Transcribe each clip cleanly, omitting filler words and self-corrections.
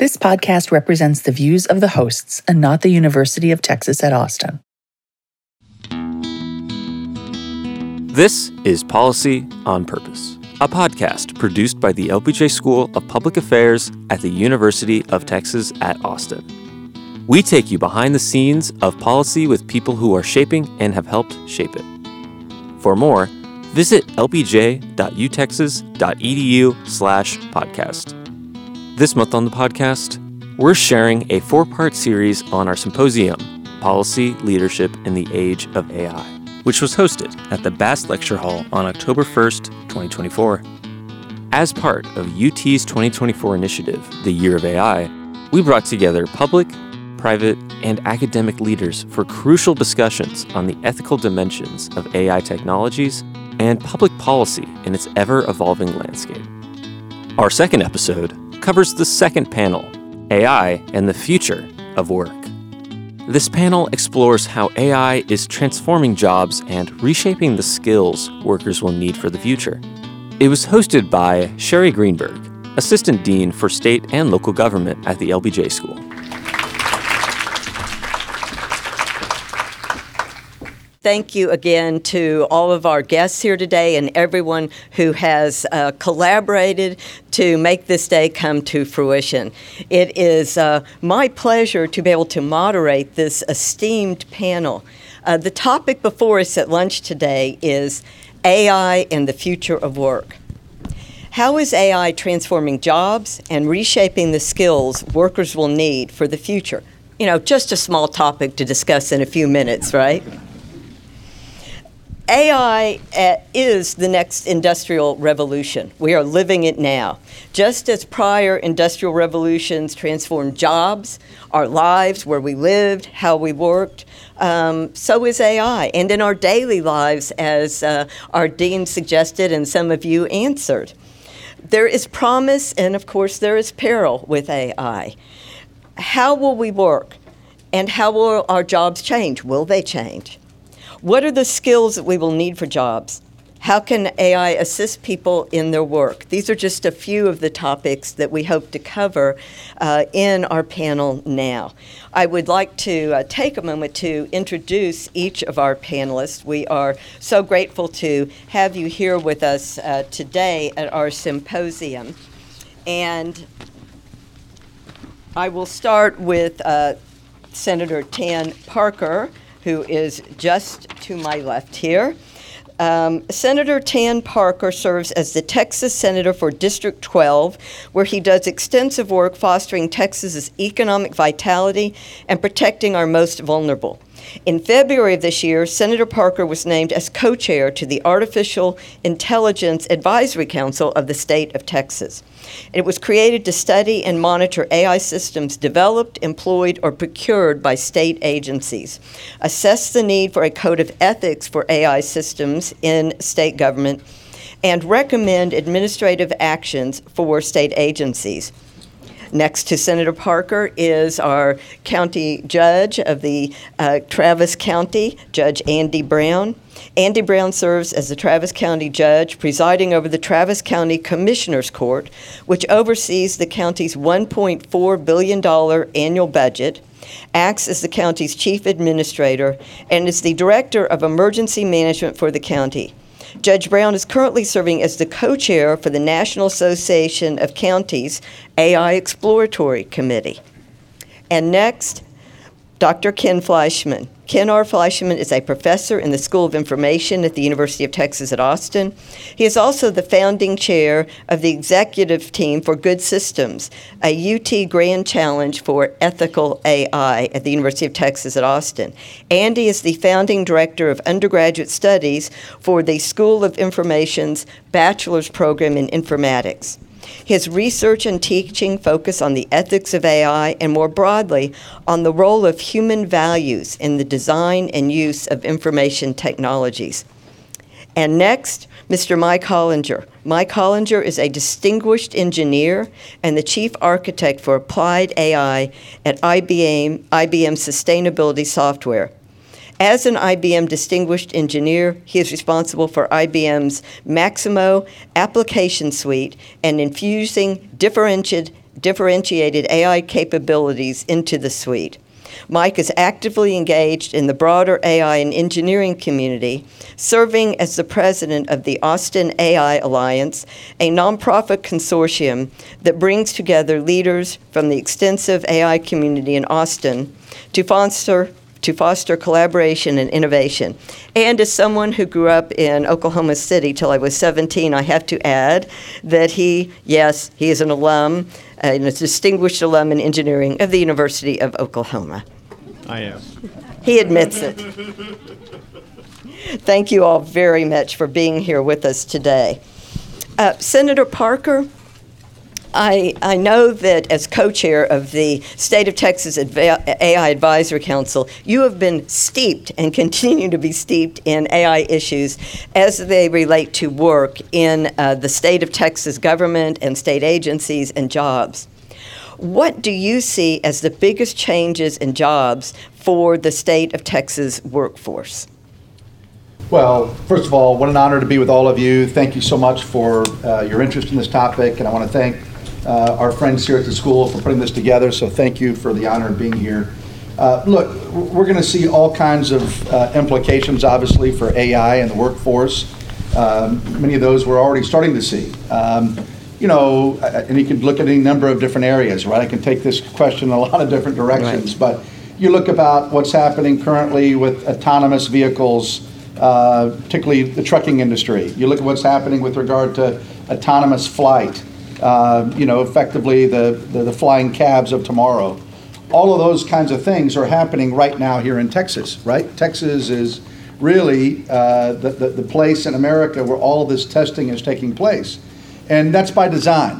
This podcast represents the views of the hosts and not the University of Texas at Austin. This is Policy on Purpose, a podcast produced by the LBJ School of Public Affairs at the University of Texas at Austin. We take you behind the scenes of policy with people who are shaping and have helped shape it. For more, visit lbj.utexas.edu/podcast. This month on the podcast, we're sharing a 4-part series on our symposium, Policy Leadership in the Age of AI, which was hosted at the Bass Lecture Hall on October 1st, 2024. As part of UT's 2024 initiative, the Year of AI, we brought together public, private, and academic leaders for crucial discussions on the ethical dimensions of AI technologies and public policy in its ever-evolving landscape. Our second episode covers the second panel, AI and the Future of Work. This panel explores how AI is transforming jobs and reshaping the skills workers will need for the future. It was hosted by Sherry Greenberg, Assistant Dean for State and Local Government at the LBJ School. Thank you again to all of our guests here today and everyone who has collaborated to make this day come to fruition. It is my pleasure to be able to moderate this esteemed panel. The topic before us at lunch today is AI and the Future of Work. How is AI transforming jobs and reshaping the skills workers will need for the future? You know, just a small topic to discuss in a few minutes, right? AI is the next industrial revolution. We are living it now. Just as prior industrial revolutions transformed jobs, our lives, where we lived, how we worked, so is AI. And in our daily lives, as our dean suggested and some of you answered. There is promise and, of course, there is peril with AI. How will we work? And how will our jobs change? Will they change? What are the skills that we will need for jobs? How can AI assist people in their work? These are just a few of the topics that we hope to cover in our panel now. I would like to take a moment to introduce each of our panelists. We are so grateful to have you here with us today at our symposium. And I will start with Senator Tan Parker, who is just to my left here. Senator Tan Parker serves as the Texas Senator for District 12, where he does extensive work fostering Texas's economic vitality and protecting our most vulnerable. In February of this year, Senator Parker was named as co-chair to the Artificial Intelligence Advisory Council of the state of Texas. It was created to study and monitor AI systems developed, employed, or procured by state agencies, assess the need for a code of ethics for AI systems in state government, and recommend administrative actions for state agencies. Next to Senator Parker is our county judge of the Travis County, Judge Andy Brown. Andy Brown serves as the Travis County judge, presiding over the Travis County Commissioners Court, which oversees the county's $1.4 billion annual budget, acts as the county's chief administrator, and is the director of emergency management for the county. Judge Brown is currently serving as the co-chair for the National Association of Counties AI Exploratory Committee. And next, Dr. Ken Fleischman. Ken R. Fleischman is a professor in the School of Information at the University of Texas at Austin. He is also the founding chair of the executive team for Good Systems, a UT Grand Challenge for Ethical AI at the University of Texas at Austin. And he is the founding director of undergraduate studies for the School of Information's bachelor's program in informatics. His research and teaching focus on the ethics of AI and more broadly on the role of human values in the design and use of information technologies. And next, Mr. Mike Hollinger. Mike Hollinger is a distinguished engineer and the chief architect for applied AI at IBM Sustainability Software. As an IBM Distinguished Engineer, he is responsible for IBM's Maximo application suite and infusing differentiated differentiated AI capabilities into the suite. Mike is actively engaged in the broader AI and engineering community, serving as the president of the Austin AI Alliance, a nonprofit consortium that brings together leaders from the extensive AI community in Austin to foster collaboration and innovation. And as someone who grew up in Oklahoma City till I was 17, I have to add that he is an alum, and a distinguished alum in engineering of the University of Oklahoma. I am. He admits it. Thank you all very much for being here with us today. Senator Parker, I know that as co-chair of the State of Texas AI Advisory Council, you have been steeped and continue to be steeped in AI issues as they relate to work in the state of Texas government and state agencies and jobs. What do you see as the biggest changes in jobs for the state of Texas workforce? Well, first of all, what an honor to be with all of you. Thank you so much for your interest in this topic, and I want to thank our friends here at the school for putting this together, so thank you for the honor of being here. Look, we're going to see all kinds of implications, obviously, for AI and the workforce. Many of those we're already starting to see. And you can look at any number of different areas, right? I can take this question in a lot of different directions, right. But you look about what's happening currently with autonomous vehicles, particularly the trucking industry. You look at what's happening with regard to autonomous flight, effectively the flying cabs of tomorrow. All of those kinds of things are happening right now here in Texas, right? Texas is really the place in America where all of this testing is taking place. And that's by design,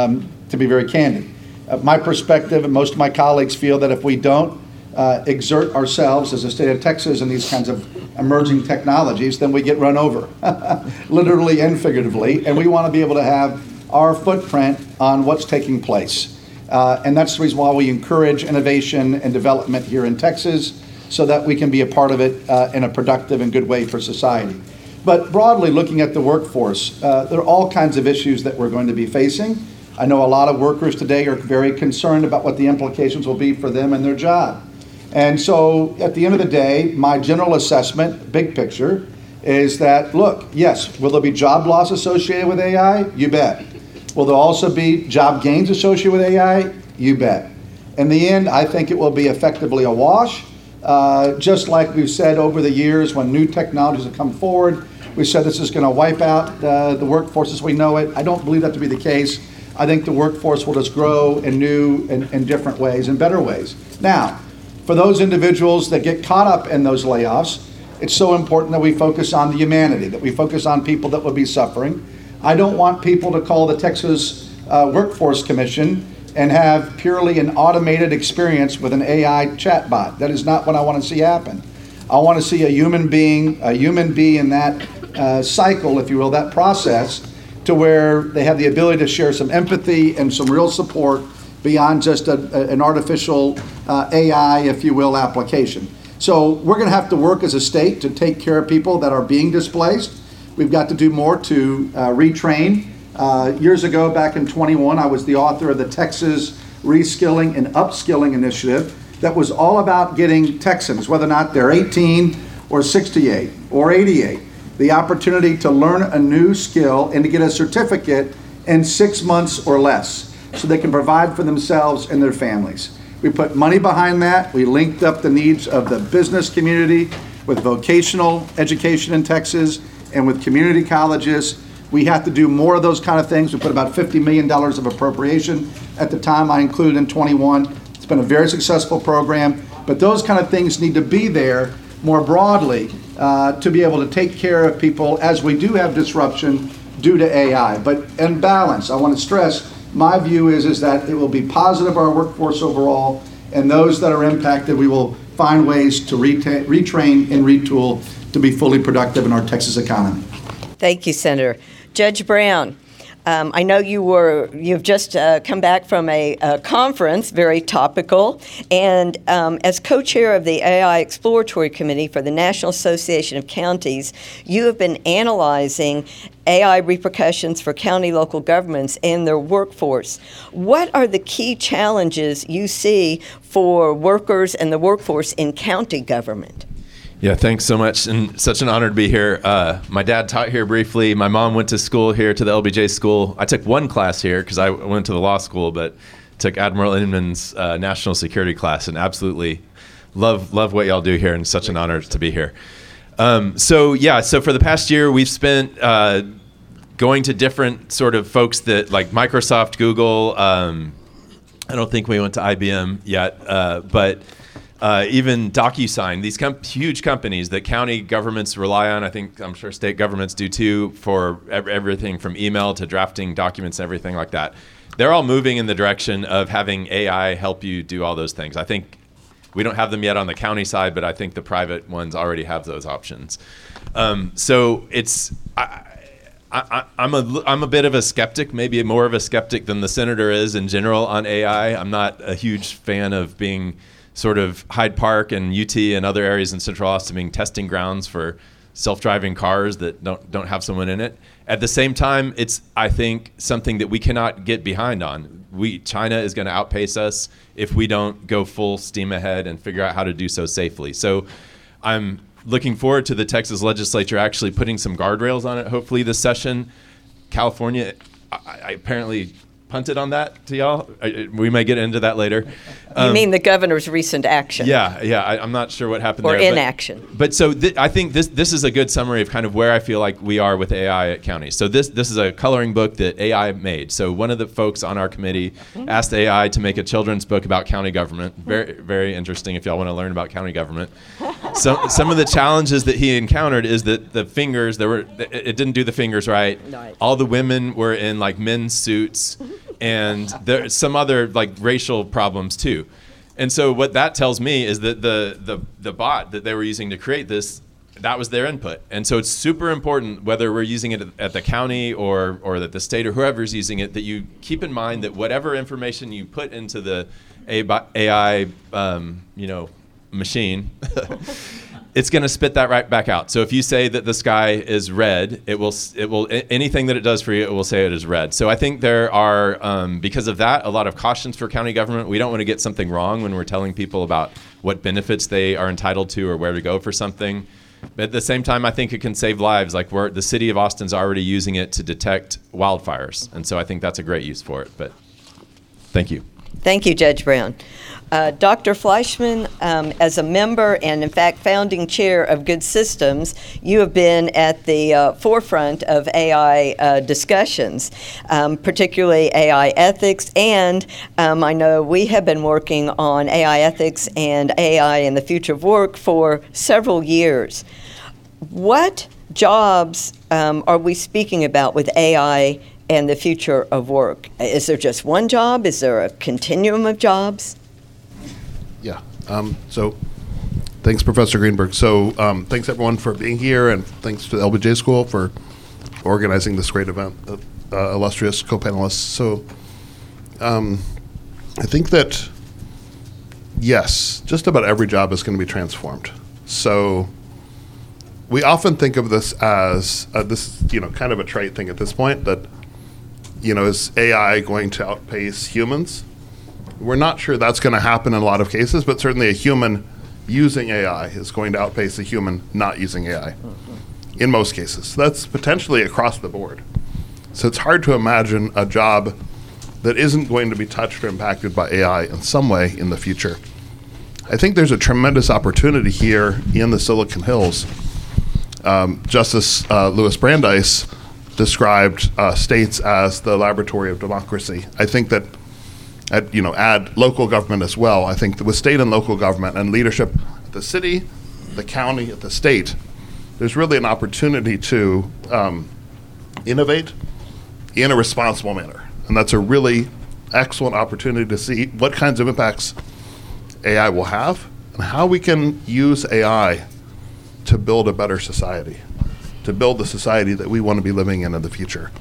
to be very candid. My perspective, and most of my colleagues feel that if we don't exert ourselves as a state of Texas in these kinds of emerging technologies, then we get run over, literally and figuratively. And we want to be able to have our footprint on what's taking place. And that's the reason why we encourage innovation and development here in Texas, so that we can be a part of it in a productive and good way for society. But broadly, looking at the workforce, there are all kinds of issues that we're going to be facing. I know a lot of workers today are very concerned about what the implications will be for them and their job. And so at the end of the day, my general assessment, big picture, is that, look, yes, will there be job loss associated with AI? You bet. Will there also be job gains associated with AI? You bet. In the end, I think it will be effectively a wash. Just like we've said over the years when new technologies have come forward, we said this is going to wipe out the workforce as we know it. I don't believe that to be the case. I think the workforce will just grow in new and different ways and better ways. Now, for those individuals that get caught up in those layoffs, it's so important that we focus on the humanity, that we focus on people that will be suffering. I don't want people to call the Texas Workforce Commission and have purely an automated experience with an AI chatbot. That is not what I want to see happen. I want to see a human being in that cycle, if you will, that process, to where they have the ability to share some empathy and some real support beyond just an artificial AI, if you will, application. So we're going to have to work as a state to take care of people that are being displaced. We've got to do more to retrain. Years ago, back in 21, I was the author of the Texas Reskilling and Upskilling Initiative that was all about getting Texans, whether or not they're 18 or 68 or 88, the opportunity to learn a new skill and to get a certificate in 6 months or less so they can provide for themselves and their families. We put money behind that. We linked up the needs of the business community with vocational education in Texas and with community colleges. We have to do more of those kind of things. We put about $50 million of appropriation at the time I included in 21. It's been a very successful program, but those kind of things need to be there more broadly to be able to take care of people as we do have disruption due to AI. But in balance, I want to stress, my view is that it will be positive for our workforce overall, and those that are impacted, we will find ways to retrain and retool to be fully productive in our Texas economy. Thank you, Senator. Judge Brown, I know you've just come back from a conference, very topical, and as co-chair of the AI Exploratory Committee for the National Association of Counties, you have been analyzing AI repercussions for county local governments and their workforce. What are the key challenges you see for workers and the workforce in county government? Yeah, thanks so much, and such an honor to be here. My dad taught here briefly. My mom went to school here, to the LBJ school. I took one class here because I went to the law school, but took Admiral Inman's national security class, and absolutely love what y'all do here, and such an honor to be here. So for the past year, we've spent going to different sort of folks that, like Microsoft, Google. I don't think we went to IBM yet, but even DocuSign, these huge companies that county governments rely on. I'm sure state governments do too, for everything from email to drafting documents, everything like that. They're all moving in the direction of having AI help you do all those things. I think we don't have them yet on the county side, but I think the private ones already have those options. So it's I'm a bit of a skeptic, maybe more of a skeptic than the senator is in general on AI. I'm not a huge fan of being sort of Hyde Park and UT and other areas in Central Austin being testing grounds for self-driving cars that don't have someone in it. At the same time, it's, I think, something that we cannot get behind on. China is going to outpace us if we don't go full steam ahead and figure out how to do so safely. So I'm looking forward to the Texas legislature actually putting some guardrails on it, hopefully this session. California, I apparently punted on that to y'all. We may get into that later. You mean the governor's recent action? Yeah. I'm not sure what happened there. Or inaction. But so I think this is a good summary of kind of where I feel like we are with AI at counties. So this is a coloring book that AI made. So one of the folks on our committee asked AI to make a children's book about county government. Very, very interesting if y'all want to learn about county government. Some of the challenges that he encountered is that the fingers, it didn't do the fingers right. All the women were in like men's suits. And there's some other like racial problems too. And so what that tells me is that the bot that they were using to create this, that was their input. And so it's super important, whether we're using it at the county or that the state or whoever's using it, that you keep in mind that whatever information you put into the AI machine, it's going to spit that right back out. So if you say that the sky is red, it will anything that it does for you, it will say it is red. So I think there are, because of that, a lot of cautions for county government. We don't want to get something wrong when we're telling people about what benefits they are entitled to or where to go for something. But at the same time, I think it can save lives. Like the city of Austin's already using it to detect wildfires. And so I think that's a great use for it. But thank you. Thank you, Judge Brown. Dr. Fleischman, as a member and, in fact, founding chair of Good Systems, you have been at the forefront of AI discussions, particularly AI ethics, and I know we have been working on AI ethics and AI in the future of work for several years. What jobs are we speaking about with AI and the future of work? Is there just one job? Is there a continuum of jobs? Yeah. So thanks, Professor Greenberg. So thanks, everyone, for being here, and thanks to the LBJ School for organizing this great event, illustrious co-panelists. So I think that, yes, just about every job is going to be transformed. So we often think of this as, this is, kind of a trite thing at this point, that, is AI going to outpace humans? We're not sure that's going to happen in a lot of cases, but certainly a human using AI is going to outpace a human not using AI in most cases. So that's potentially across the board. So it's hard to imagine a job that isn't going to be touched or impacted by AI in some way in the future. I think there's a tremendous opportunity here in the Silicon Hills. Justice Louis Brandeis described states as the laboratory of democracy. I think that add local government as well. I think that with state and local government and leadership at the city, the county, at the state, there's really an opportunity to innovate in a responsible manner. And that's a really excellent opportunity to see what kinds of impacts AI will have and how we can use AI to build a better society, to build the society that we want to be living in the future.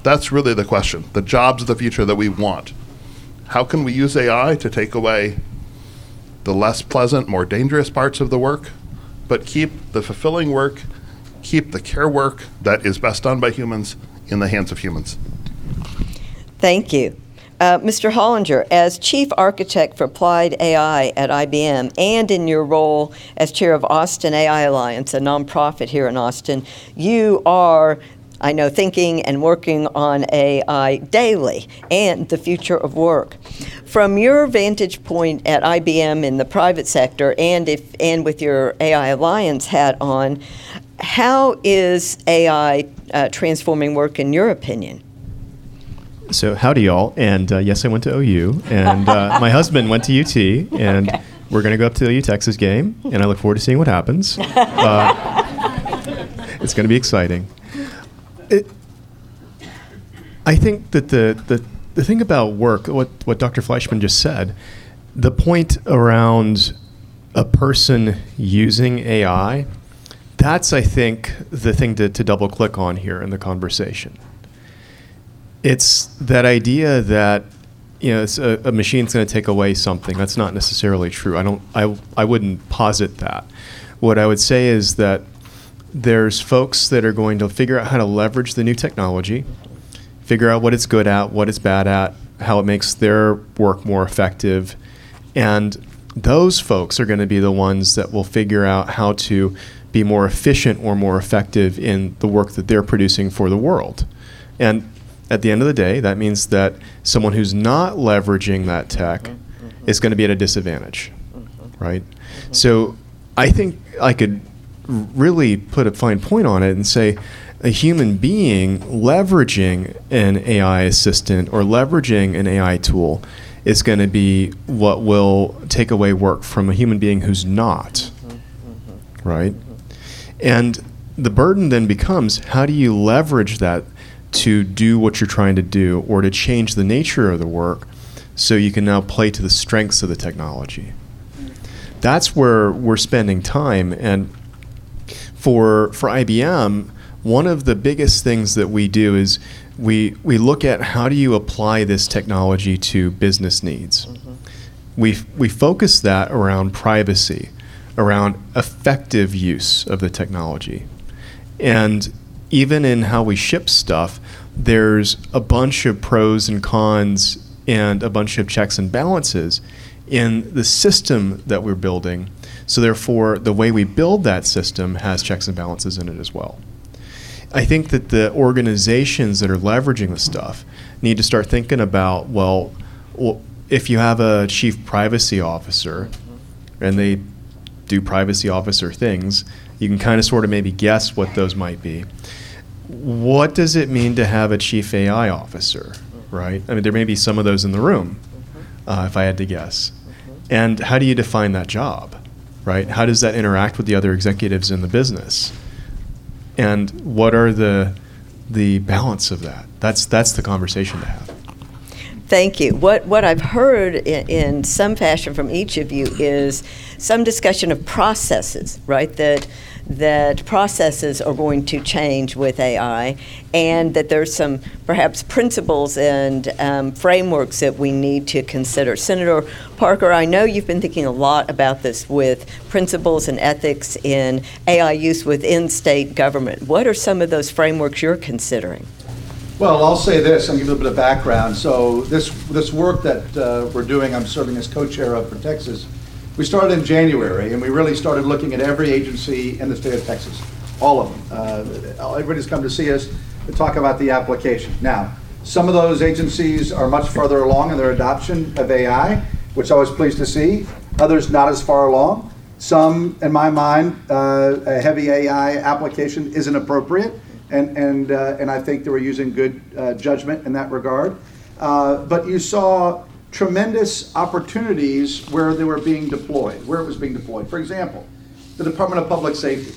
That's really the question. The jobs of the future that we want. How can we use AI to take away the less pleasant, more dangerous parts of the work, but keep the fulfilling work, keep the care work that is best done by humans in the hands of humans? Thank you. Mr. Hollinger, as Chief Architect for Applied AI at IBM and in your role as Chair of Austin AI Alliance, a nonprofit here in Austin, you are, I know, thinking and working on AI daily and the future of work. From your vantage point at IBM in the private sector and with your AI Alliance hat on, how is AI transforming work in your opinion? So howdy, y'all. And yes, I went to OU. And my husband went to UT. And we're going to go up to the OU Texas game. And I look forward to seeing what happens. It's going to be exciting. I think that the thing about work, what Dr. Fleischman just said, the point around a person using AI, that's, I think, the thing to double click on here in the conversation. It's that idea that it's a machine's going to take away something. That's not necessarily true. I wouldn't posit that. What I would say is that there's folks that are going to figure out how to leverage the new technology, figure out what it's good at, what it's bad at, how it makes their work more effective, and those folks are going to be the ones that will figure out how to be more efficient or more effective in the work that they're producing for the world. And at the end of the day, that means that someone who's not leveraging that tech is going to be at a disadvantage, right? So I think I could really put a fine point on it and say a human being leveraging an AI assistant or leveraging an AI tool is going to be what will take away work from a human being who's not, right? And the burden then becomes, how do you leverage that to do what you're trying to do or to change the nature of the work so you can now play to the strengths of the technology? That's where we're spending time. And for IBM, one of the biggest things that we do is we look at how do you apply this technology to business needs. We focus that around privacy, around effective use of the technology. And even in how we ship stuff, there's a bunch of pros and cons and a bunch of checks and balances in the system that we're building. So therefore, the way we build that system has checks and balances in it as well. I think that the organizations that are leveraging the stuff need to start thinking about, well, if you have a chief privacy officer and they do privacy officer things, you can kind of sort of maybe guess what those might be. What does it mean to have a chief AI officer, right? I mean, there may be some of those in the room, if I had to guess. And how do you define that job, right? How does that interact with the other executives in the business? And what are the balance of that? That's the conversation to have. Thank you. What I've heard in some fashion from each of you is some discussion of processes, right? That processes are going to change with AI, and that there's some perhaps principles and frameworks that we need to consider. Senator Parker, I know you've been thinking a lot about this with principles and ethics in AI use within state government. What are some of those frameworks you're considering? Well, I'll say this and give you a little bit of background. So this work that we're doing, I'm serving as co-chair of for Texas, we started in January, and we really started looking at every agency in the state of Texas, all of them. Everybody's come to see us to talk about the application. Now, some of those agencies are much further along in their adoption of AI, which I was pleased to see. Others not as far along. Some, in my mind, a heavy AI application isn't appropriate, and I think they were using good judgment in that regard. But you saw tremendous opportunities where they were being deployed, where it was being deployed. For example, the Department of Public Safety.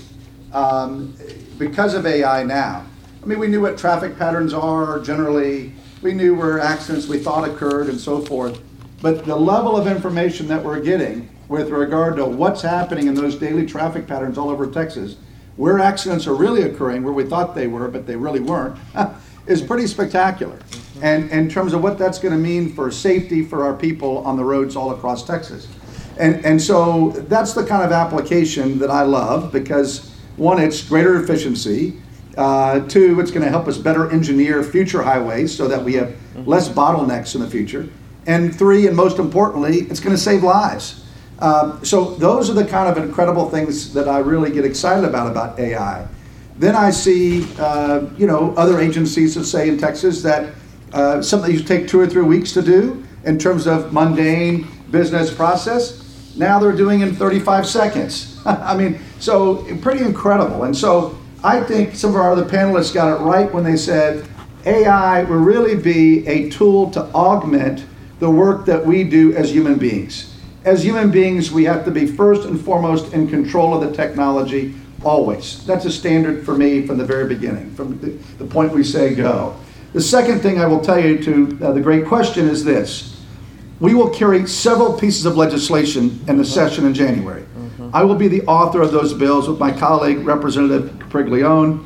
Because of AI now, I mean, we knew what traffic patterns are generally, we knew where accidents we thought occurred and so forth, but the level of information that we're getting with regard to what's happening in those daily traffic patterns all over Texas where accidents are really occurring, where we thought they were, but they really weren't, is pretty spectacular. And in terms of what that's going to mean for safety for our people on the roads all across Texas. And so that's the kind of application that I love because, one, it's greater efficiency. Two, it's going to help us better engineer future highways so that we have less bottlenecks in the future. And three, and most importantly, it's going to save lives. So those are the kind of incredible things that I really get excited about AI. Then I see, other agencies that say in Texas that something used to take 2 or 3 weeks to do in terms of mundane business process, now they're doing in 35 seconds. I mean, so pretty incredible. And so I think some of our other panelists got it right when they said AI will really be a tool to augment the work that we do as human beings. As human beings, we have to be first and foremost in control of the technology always. That's a standard for me from the very beginning, from the point we say go. The second thing I will tell you to the great question is this. We will carry several pieces of legislation in the session in January. I will be the author of those bills with my colleague, Representative Capriglione,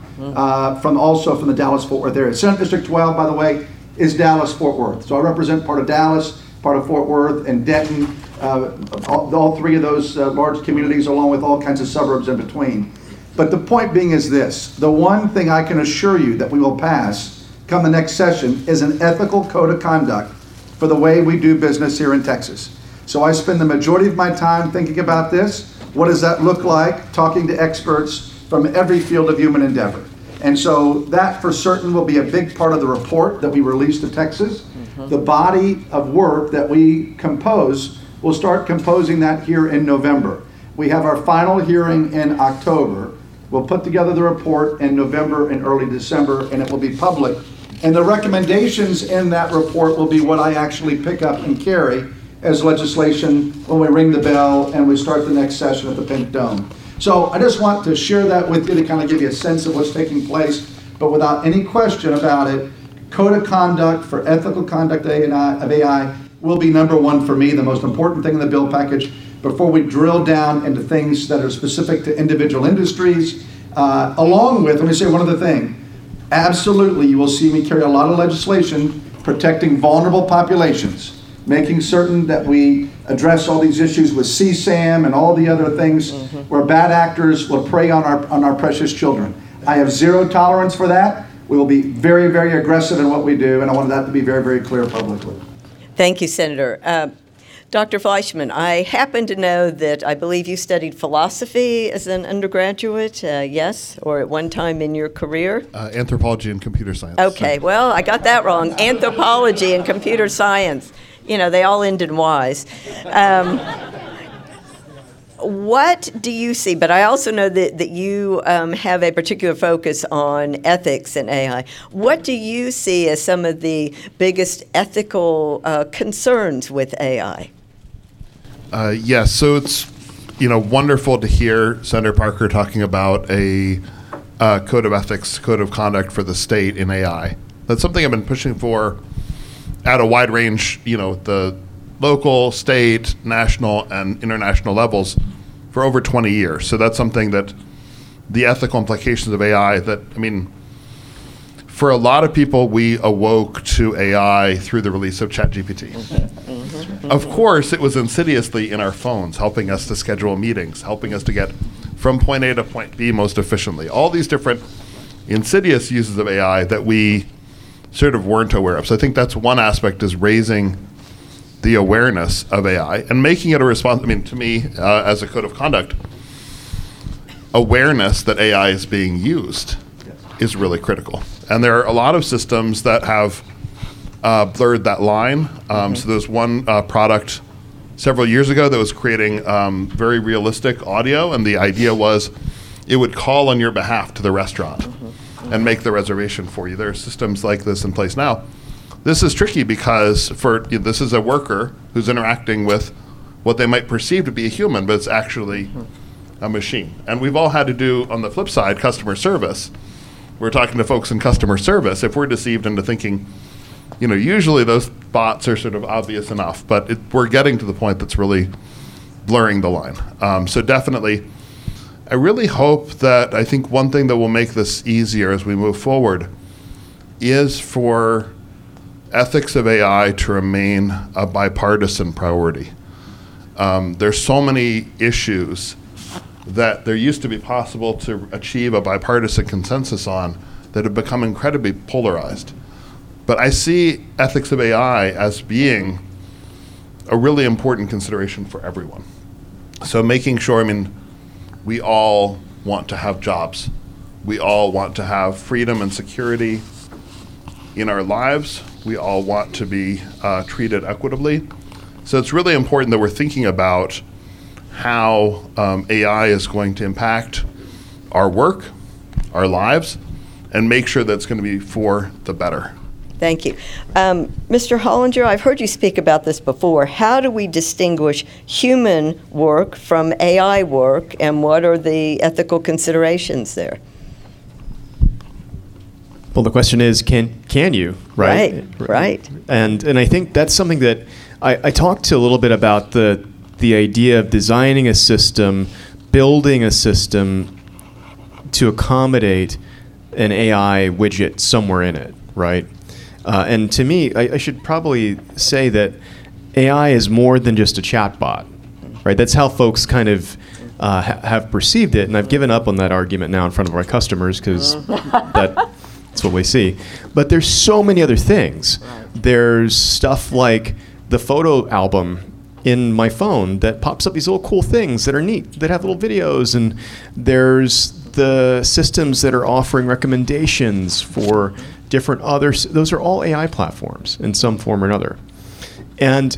from the Dallas-Fort Worth area. Senate District 12, by the way, is Dallas-Fort Worth. So I represent part of Dallas, part of Fort Worth, and Denton, all three of those large communities, along with all kinds of suburbs in between. But the point being is this. The one thing I can assure you that we will pass come the next session is an ethical code of conduct for the way we do business here in Texas. So I spend the majority of my time thinking about this. What does that look like? Talking to experts from every field of human endeavor. And so that for certain will be a big part of the report that we release to Texas. The body of work that we compose, we'll start composing that here in November. We have our final hearing in October. We'll put together the report in November and early December, and it will be public. And the recommendations in that report will be what I actually pick up and carry as legislation when we ring the bell and we start the next session at the Pink Dome. So I just want to share that with you to kind of give you a sense of what's taking place, but without any question about it, code of conduct for ethical conduct of AI will be number one for me, the most important thing in the bill package, before we drill down into things that are specific to individual industries, along with, let me say one other thing, absolutely you will see me carry a lot of legislation protecting vulnerable populations, making certain that we address all these issues with CSAM and all the other things where bad actors will prey on our precious children. I have zero tolerance for that. We will be very, very aggressive in what we do, and I wanted that to be very, very clear publicly. Thank you, Senator. Dr. Fleischman, I happen to know that I believe you studied philosophy as an undergraduate, yes, or at one time in your career? Anthropology and computer science. Okay, well, I got that wrong. Anthropology and computer science. You know, they all end in Y's. What do you see? But I also know that you have a particular focus on ethics in AI. What do you see as some of the biggest ethical concerns with AI? Yes, so it's wonderful to hear Senator Parker talking about a code of ethics, code of conduct for the state in AI. That's something I've been pushing for at a wide range, the local, state, national, and international levels for over 20 years. So that's something that the ethical implications of AI for a lot of people, we awoke to AI through the release of ChatGPT. Of course, it was insidiously in our phones, helping us to schedule meetings, helping us to get from point A to point B most efficiently. All these different insidious uses of AI that we sort of weren't aware of. So I think that's one aspect, is raising the awareness of AI and making it a response. To me, as a code of conduct, awareness that AI is being used is really critical. And there are a lot of systems that have blurred that line. So there's one product several years ago that was creating very realistic audio, and the idea was it would call on your behalf to the restaurant and make the reservation for you. There are systems like this in place now. This is tricky because this is a worker who's interacting with what they might perceive to be a human, but it's actually a machine. And we've all had to do, on the flip side, customer service. We're talking to folks in customer service. If we're deceived into thinking, usually those bots are sort of obvious enough, but we're getting to the point that's really blurring the line. So definitely I really hope that, I think one thing that will make this easier as we move forward is for ethics of AI to remain a bipartisan priority. There's so many issues that there used to be possible to achieve a bipartisan consensus on that have become incredibly polarized. But I see ethics of AI as being a really important consideration for everyone. So making sure, we all want to have jobs. We all want to have freedom and security in our lives. We all want to be treated equitably. So it's really important that we're thinking about how AI is going to impact our work, our lives, and make sure that it's going to be for the better. Thank you. Mr. Hollinger, I've heard you speak about this before. How do we distinguish human work from AI work, and what are the ethical considerations there? Well, the question is, can you, right? Right. And I think that's something that I talked a little bit about the idea of designing a system, building a system to accommodate an AI widget somewhere in it, right? And to me, I should probably say that AI is more than just a chatbot, right? That's how folks kind of have perceived it, and I've given up on that argument now in front of our customers because that's what we see. But there's so many other things. There's stuff like the photo album in my phone that pops up these little cool things that are neat, that have little videos, and there's the systems that are offering recommendations for different others. Those are all AI platforms in some form or another. And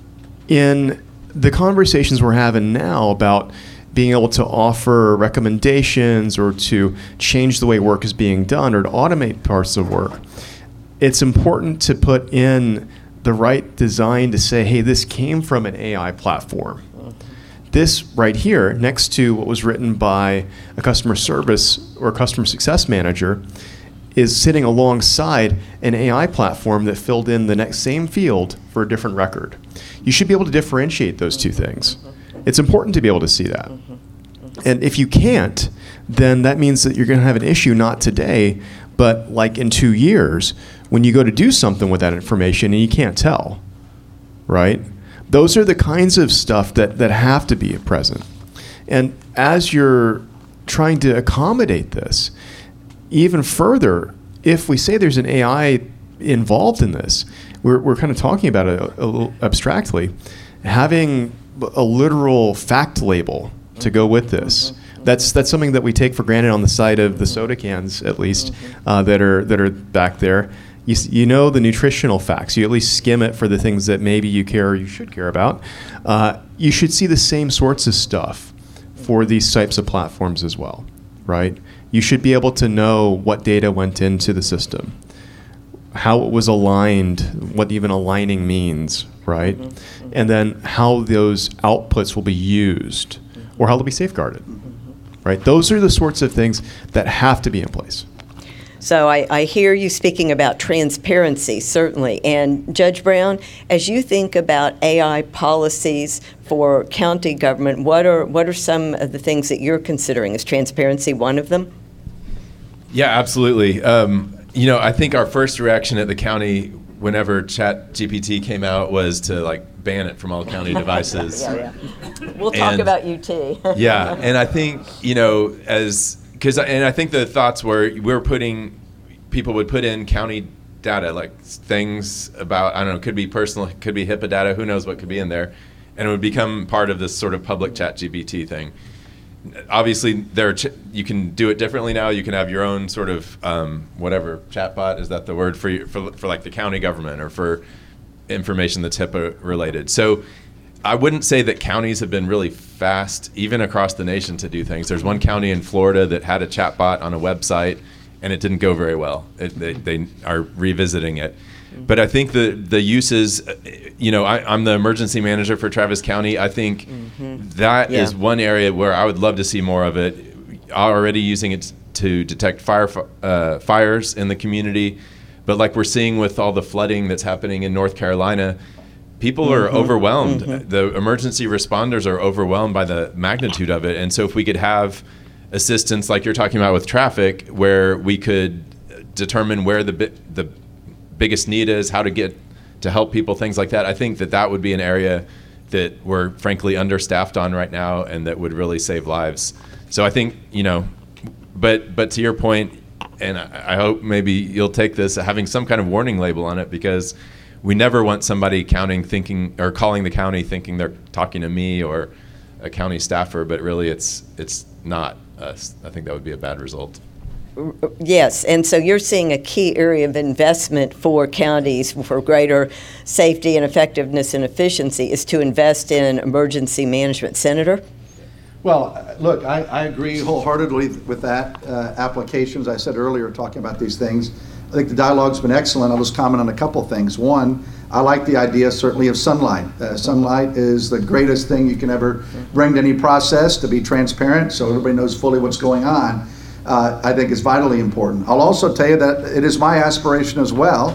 in the conversations we're having now about being able to offer recommendations or to change the way work is being done or to automate parts of work, it's important to put in the right design to say, hey, this came from an AI platform. This right here, next to what was written by a customer service or customer success manager, is sitting alongside an AI platform that filled in the next same field for a different record. You should be able to differentiate those two things. It's important to be able to see that. And if you can't, then that means that you're going to have an issue not today, but like in 2 years, when you go to do something with that information and you can't tell, right? Those are the kinds of stuff that have to be present. And as you're trying to accommodate this, even further, if we say there's an AI involved in this, we're kind of talking about it a little abstractly, having a literal fact label to go with this. That's something that we take for granted on the side of the soda cans, at least, that are back there. You know the nutritional facts. You at least skim it for the things that maybe you care or you should care about. You should see the same sorts of stuff for these types of platforms as well, right? You should be able to know what data went into the system, how it was aligned, what even aligning means, right? And then how those outputs will be used or how they'll be safeguarded, right? Those are the sorts of things that have to be in place. So I hear you speaking about transparency, certainly. And Judge Brown, as you think about AI policies for county government, what are some of the things that you're considering? Is transparency one of them? Yeah, absolutely. I think our first reaction at the county whenever ChatGPT came out was to ban it from all county devices. Yeah. We'll talk about UT. Yeah, and I think, I think the thoughts were people would put in county data, like things about, I don't know, could be personal, could be HIPAA data, who knows what could be in there, and it would become part of this sort of public ChatGPT thing. Obviously, you can do it differently now. You can have your own sort of whatever chatbot, is that the word for like the county government or for information that's HIPAA related. So I wouldn't say that counties have been really fast, even across the nation, to do things. There's one county in Florida that had a chatbot on a website, and it didn't go very well. They are revisiting it. But I think the uses, I'm the emergency manager for Travis County. I think that is one area where I would love to see more of it. Already using it to detect fires in the community. But like we're seeing with all the flooding that's happening in North Carolina, people are overwhelmed. The emergency responders are overwhelmed by the magnitude of it. And so if we could have assistance like you're talking about with traffic, where we could determine where the biggest need is, how to get to help people, things like that, I think that would be an area that we're frankly understaffed on right now, and that would really save lives. So I think, but to your point, and I hope maybe you'll take this, having some kind of warning label on it, because we never want somebody calling the county thinking they're talking to me or a county staffer, but really it's not us. I think that would be a bad result. Yes, and so you're seeing a key area of investment for counties for greater safety and effectiveness and efficiency is to invest in emergency management. Senator? Well, look, I agree wholeheartedly with that. Applications, I said earlier, talking about these things. I think the dialogue's been excellent. I'll just comment on a couple things. One, I like the idea certainly of sunlight. Sunlight is the greatest thing you can ever bring to any process, to be transparent so everybody knows fully what's going on. I think is vitally important. I'll also tell you that it is my aspiration as well.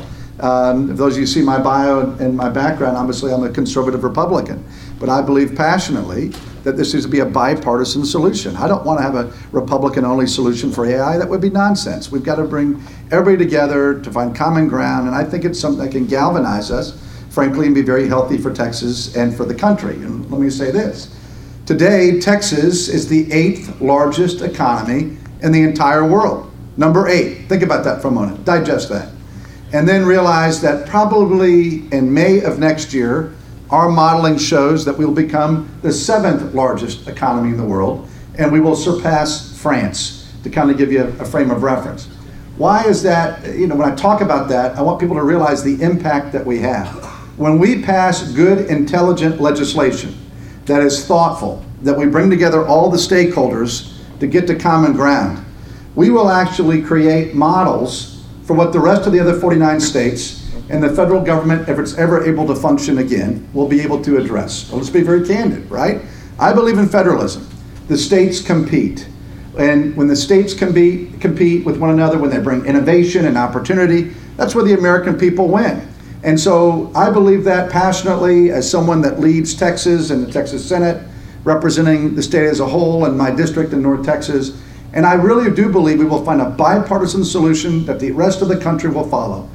If those of you see my bio and my background, obviously I'm a conservative Republican, but I believe passionately that this needs to be a bipartisan solution. I don't want to have a Republican-only solution for AI. That would be nonsense. We've got to bring everybody together to find common ground, and I think it's something that can galvanize us, frankly, and be very healthy for Texas and for the country. And let me say this. Today, Texas is the 8th largest economy in the entire world. Number 8. Think about that for a moment. Digest that. And then realize that probably in May of next year, our modeling shows that we'll become the 7th largest economy in the world, and we will surpass France, to kind of give you a frame of reference. Why is that? When I talk about that, I want people to realize the impact that we have. When we pass good, intelligent legislation that is thoughtful, that we bring together all the stakeholders to get to common ground, we will actually create models for what the rest of the other 49 states and the federal government, if it's ever able to function again, will be able to address. Well, let's be very candid, right? I believe in federalism. The states compete. And when the states compete with one another, when they bring innovation and opportunity, that's where the American people win. And so I believe that passionately as someone that leads Texas and the Texas Senate, representing the state as a whole and my district in North Texas. And I really do believe we will find a bipartisan solution that the rest of the country will follow.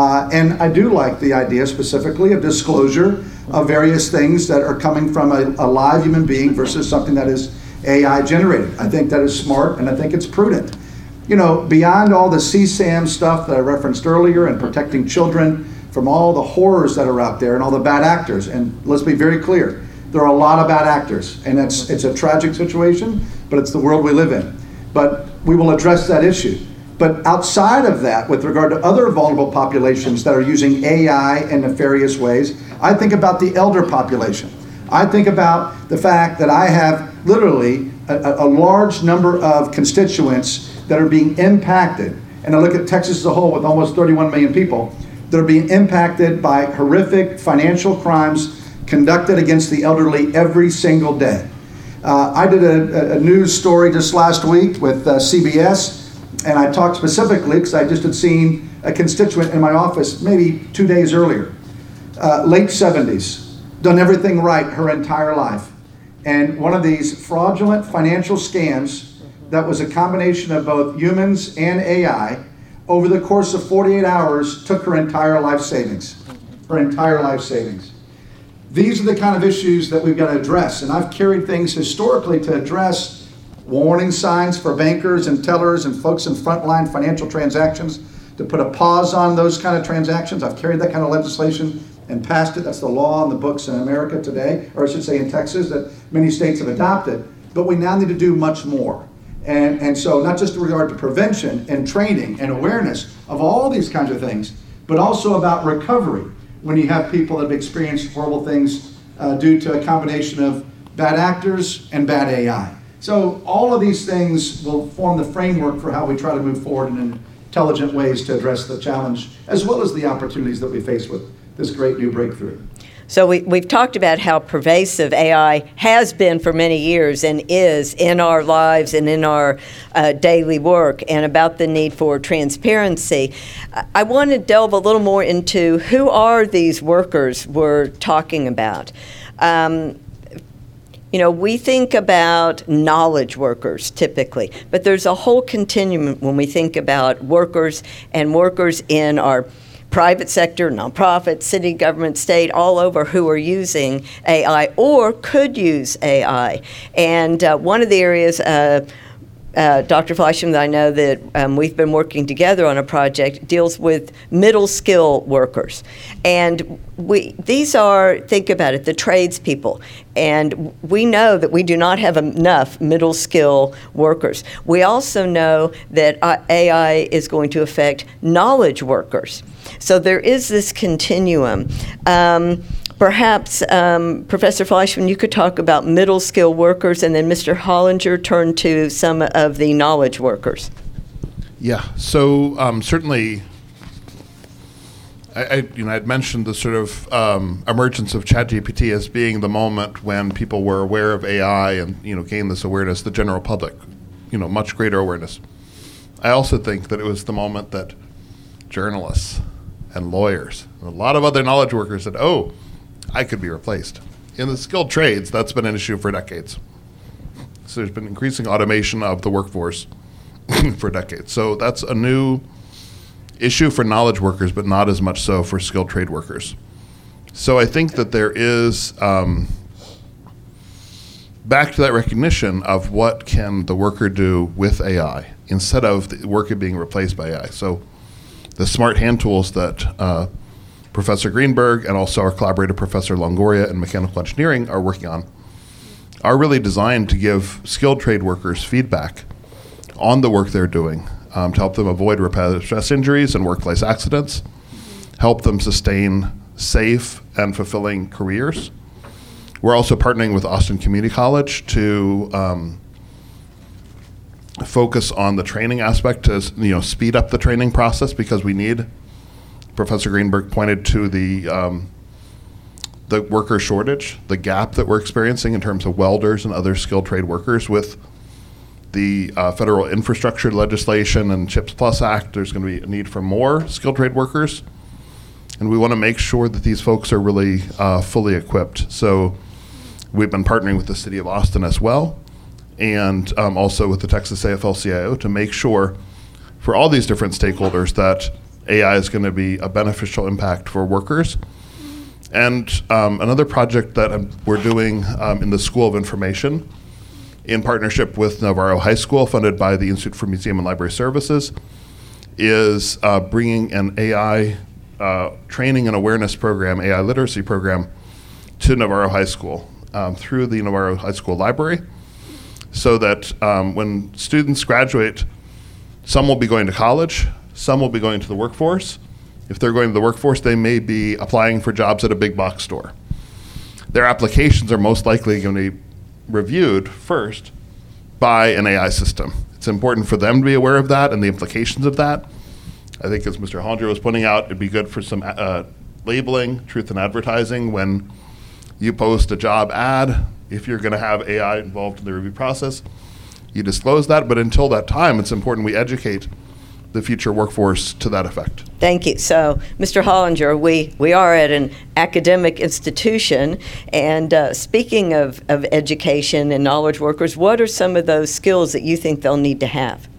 And I do like the idea specifically of disclosure of various things that are coming from a live human being versus something that is AI generated. I think that is smart, and I think it's prudent. Beyond all the CSAM stuff that I referenced earlier and protecting children from all the horrors that are out there and all the bad actors, and let's be very clear, there are a lot of bad actors, and it's a tragic situation, but it's the world we live in. But we will address that issue. But outside of that, with regard to other vulnerable populations that are using AI in nefarious ways, I think about the elder population. I think about the fact that I have literally a large number of constituents that are being impacted. And I look at Texas as a whole with almost 31 million people that are being impacted by horrific financial crimes conducted against the elderly every single day. I did a news story just last week with CBS, and I talked specifically because I just had seen a constituent in my office maybe 2 days earlier, late 70s, done everything right her entire life. And one of these fraudulent financial scams that was a combination of both humans and AI, over the course of 48 hours, took her entire life savings. Her entire life savings. These are the kind of issues that we've got to address. And I've carried things historically to address warning signs for bankers and tellers and folks in frontline financial transactions to put a pause on those kind of transactions. I've carried that kind of legislation and passed it. That's the law on the books in America today, or I should say in Texas, that many states have adopted. But we now need to do much more. And so not just in regard to prevention and training and awareness of all these kinds of things, but also about recovery when you have people that have experienced horrible things due to a combination of bad actors and bad AI. So all of these things will form the framework for how we try to move forward in intelligent ways to address the challenge, as well as the opportunities that we face with this great new breakthrough. So we've talked about how pervasive AI has been for many years and is in our lives and in our daily work, and about the need for transparency. I want to delve a little more into who are these workers we're talking about. We think about knowledge workers typically, but there's a whole continuum when we think about workers, and workers in our private sector, nonprofit, city, government, state, all over, who are using AI or could use AI. And one of the areas, Dr. Fleischman, that I know that we've been working together on a project, deals with middle skill workers. And these are, think about it, the tradespeople. And we know that we do not have enough middle skill workers. We also know that AI is going to affect knowledge workers. So there is this continuum. Perhaps, Professor Fleischman, you could talk about middle skill workers, and then Mr. Hollinger turn to some of the knowledge workers. Yeah, so certainly, I'd mentioned the sort of emergence of ChatGPT as being the moment when people were aware of AI and gained this awareness, the general public, much greater awareness. I also think that it was the moment that journalists and lawyers and a lot of other knowledge workers said, oh, I could be replaced. In the skilled trades, that's been an issue for decades. So there's been increasing automation of the workforce for decades. So that's a new issue for knowledge workers, but not as much so for skilled trade workers. So I think that there is, back to that recognition of what can the worker do with AI instead of the worker being replaced by AI. So the smart hand tools that Professor Greenberg and also our collaborator, Professor Longoria in mechanical engineering are working on are really designed to give skilled trade workers feedback on the work they're doing to help them avoid repetitive stress injuries and workplace accidents, help them sustain safe and fulfilling careers. We're also partnering with Austin Community College to focus on the training aspect to speed up the training process, because we need. Professor Greenberg pointed to the worker shortage, the gap that we're experiencing in terms of welders and other skilled trade workers with the federal infrastructure legislation and CHIPS Plus Act. There's going to be a need for more skilled trade workers, and we want to make sure that these folks are really fully equipped. So we've been partnering with the city of Austin as well, and also with the Texas AFL-CIO to make sure for all these different stakeholders that AI is going to be a beneficial impact for workers. And another project that we're doing in the School of Information in partnership with Navarro High School, funded by the Institute for Museum and Library Services, is bringing an AI training and awareness program, AI literacy program, to Navarro High School through the Navarro High School Library, so that when students graduate, some will be going to college, some will be going to the workforce. If they're going to the workforce, they may be applying for jobs at a big box store. Their applications are most likely going to be reviewed first by an AI system. It's important for them to be aware of that and the implications of that. I think, as Mr. Hollinger was pointing out, it'd be good for some labeling, truth in advertising. When you post a job ad, if you're going to have AI involved in the review process, you disclose that. But until that time, it's important we educate the future workforce to that effect. Thank you. So, Mr. Hollinger, we are at an academic institution, and speaking of education and knowledge workers, what are some of those skills that you think they'll need to have?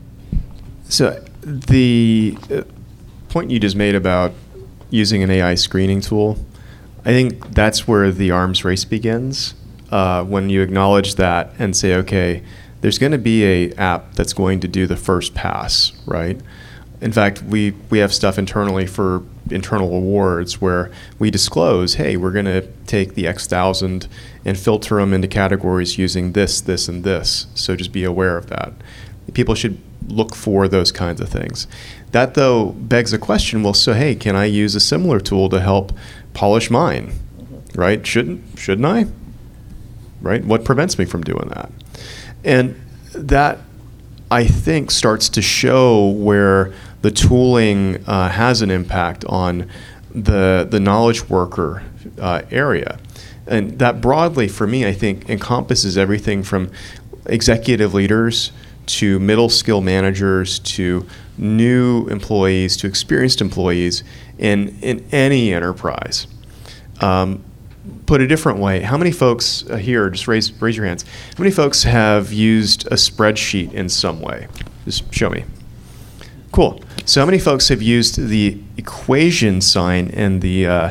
So the point you just made about using an AI screening tool, I think that's where the arms race begins, when you acknowledge that and say, okay, there's going to be a app that's going to do the first pass, right? In fact, we have stuff internally for internal awards where we disclose, hey, we're going to take the X thousand and filter them into categories using this, this, and this. So just be aware of that. People should look for those kinds of things. That, though, begs a question, well, so hey, can I use a similar tool to help polish mine, right? Shouldn't I? Right? What prevents me from doing that? And that, I think, starts to show where the tooling has an impact on the knowledge worker area. And that broadly, for me, I think encompasses everything from executive leaders to middle skill managers to new employees to experienced employees in any enterprise. Put a different way, how many folks here, just raise your hands, how many folks have used a spreadsheet in some way? Just show me. Cool. So how many folks have used the equation sign and the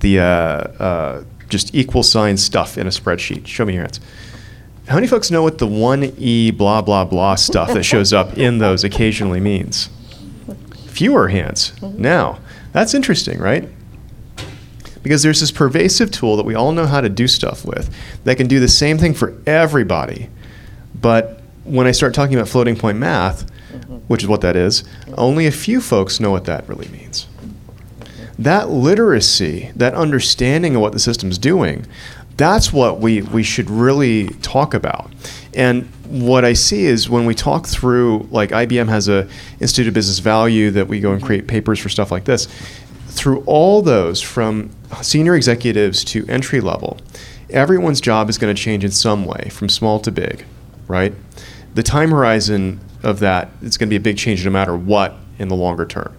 just equal sign stuff in a spreadsheet? Show me your hands. How many folks know what the 1E blah, blah, blah stuff that shows up in those occasionally means? Fewer hands. Now, that's interesting, right? Because there's this pervasive tool that we all know how to do stuff with that can do the same thing for everybody. But when I start talking about floating point math, which is what that is, only a few folks know what that really means. That literacy, that understanding of what the system's doing, that's what we should really talk about. And what I see is when we talk through, like IBM has a Institute of Business Value that we go and create papers for stuff like this, through all those from senior executives to entry level, everyone's job is going to change in some way, from small to big, right? The time horizon of that, it's going to be a big change no matter what in the longer term.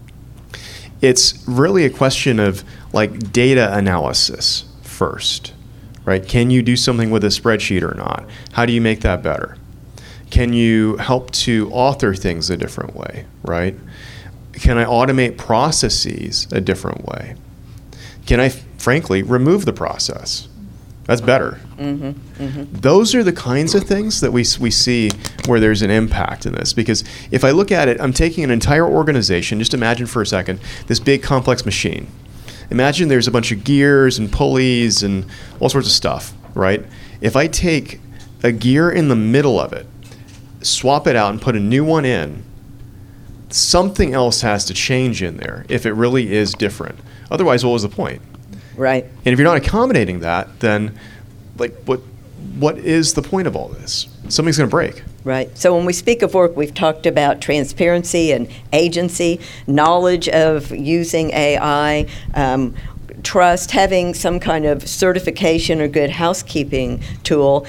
It's really a question of like data analysis first, right? Can you do something with a spreadsheet or not? How do you make that better? Can you help to author things a different way, right? Can I automate processes a different way? Can I, frankly, remove the process? That's better. Those are the kinds of things that we see where there's an impact in this. Because if I look at it, I'm taking an entire organization, just imagine for a second, this big complex machine. Imagine there's a bunch of gears and pulleys and all sorts of stuff, right? If I take a gear in the middle of it, swap it out and put a new one in, something else has to change in there if it really is different. Otherwise, what was the point? Right. And if you're not accommodating that, then like what is the point of all this? Something's going to break. Right. So when we speak of work, we've talked about transparency and agency, knowledge of using AI, trust, having some kind of certification or good housekeeping tool.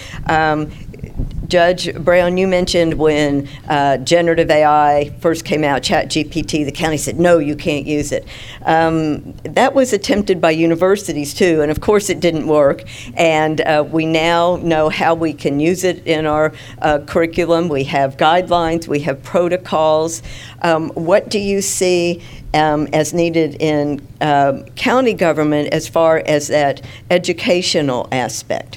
Judge Brown, you mentioned when generative AI first came out, ChatGPT, the county said, no, you can't use it. That was attempted by universities too, and of course it didn't work. And we now know how we can use it in our curriculum. We have guidelines, we have protocols. What do you see as needed in county government as far as that educational aspect?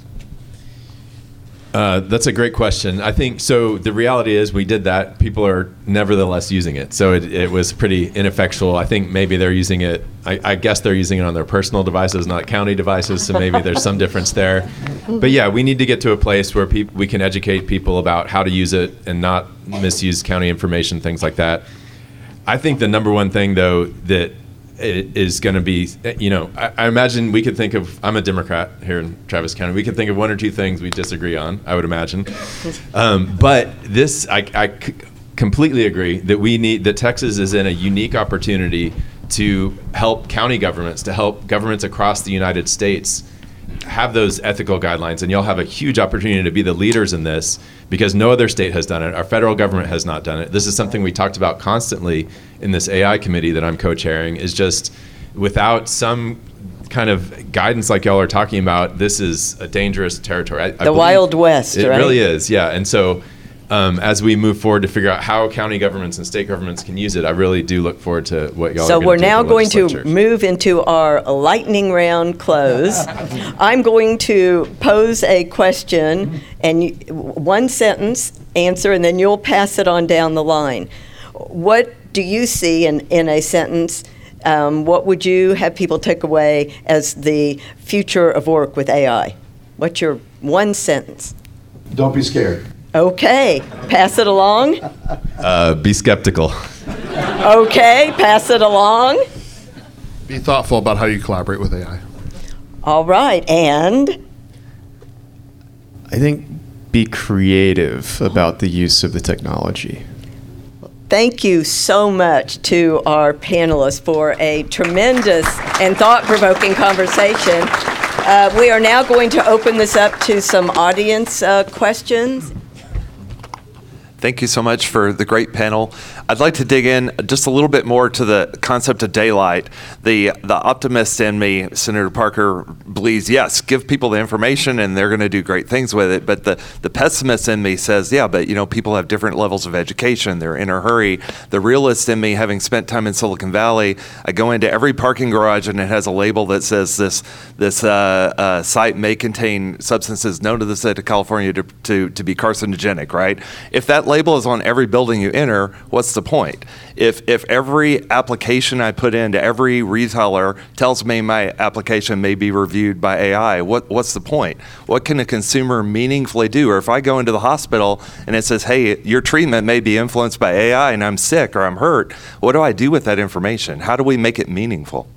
That's a great question. I think, so the reality is we did that. People are nevertheless using it. So it was pretty ineffectual. I think maybe they're using it, I guess they're using it on their personal devices, not county devices. So maybe there's some difference there. But yeah, we need to get to a place where we can educate people about how to use it and not misuse county information, things like that. I think the number one thing, though, that it is going to be, I imagine we could think of, I'm a Democrat here in Travis County, we could think of one or two things we disagree on, I would imagine. But this, I completely agree that Texas is in a unique opportunity to help county governments, to help governments across the United States have those ethical guidelines. And you'll have a huge opportunity to be the leaders in this because no other state has done it. Our federal government has not done it. This is something we talked about constantly in this AI committee that I'm co-chairing, is just without some kind of guidance like y'all are talking about, this is a dangerous territory. The Wild West, right? It right? really is, yeah. And so as we move forward to figure out how county governments and state governments can use it, I really do look forward to what y'all are going to do. So we're now going to move into our lightning round close. I'm going to pose a question and one sentence answer, and then you'll pass it on down the line. What do you see in a sentence? What would you have people take away as the future of work with AI? What's your one sentence? Don't be scared. Okay, pass it along. Be skeptical. Okay, pass it along. Be thoughtful about how you collaborate with AI. All right, and? I think be creative about the use of the technology. Thank you so much to our panelists for a tremendous and thought-provoking conversation. We are now going to open this up to some audience questions. Thank you so much for the great panel. I'd like to dig in just a little bit more to the concept of daylight. The optimist in me, Senator Parker, believes, yes, give people the information and they're going to do great things with it. But the pessimist in me says, yeah, but people have different levels of education. They're in a hurry. The realist in me, having spent time in Silicon Valley, I go into every parking garage and it has a label that says this site may contain substances known to the state of California to be carcinogenic, right? If that label is on every building you enter, what's the point? If every application I put into every retailer tells me my application may be reviewed by AI, what's the point? What can a consumer meaningfully do? Or if I go into the hospital and it says, hey, your treatment may be influenced by AI and I'm sick or I'm hurt, what do I do with that information? How do we make it meaningful?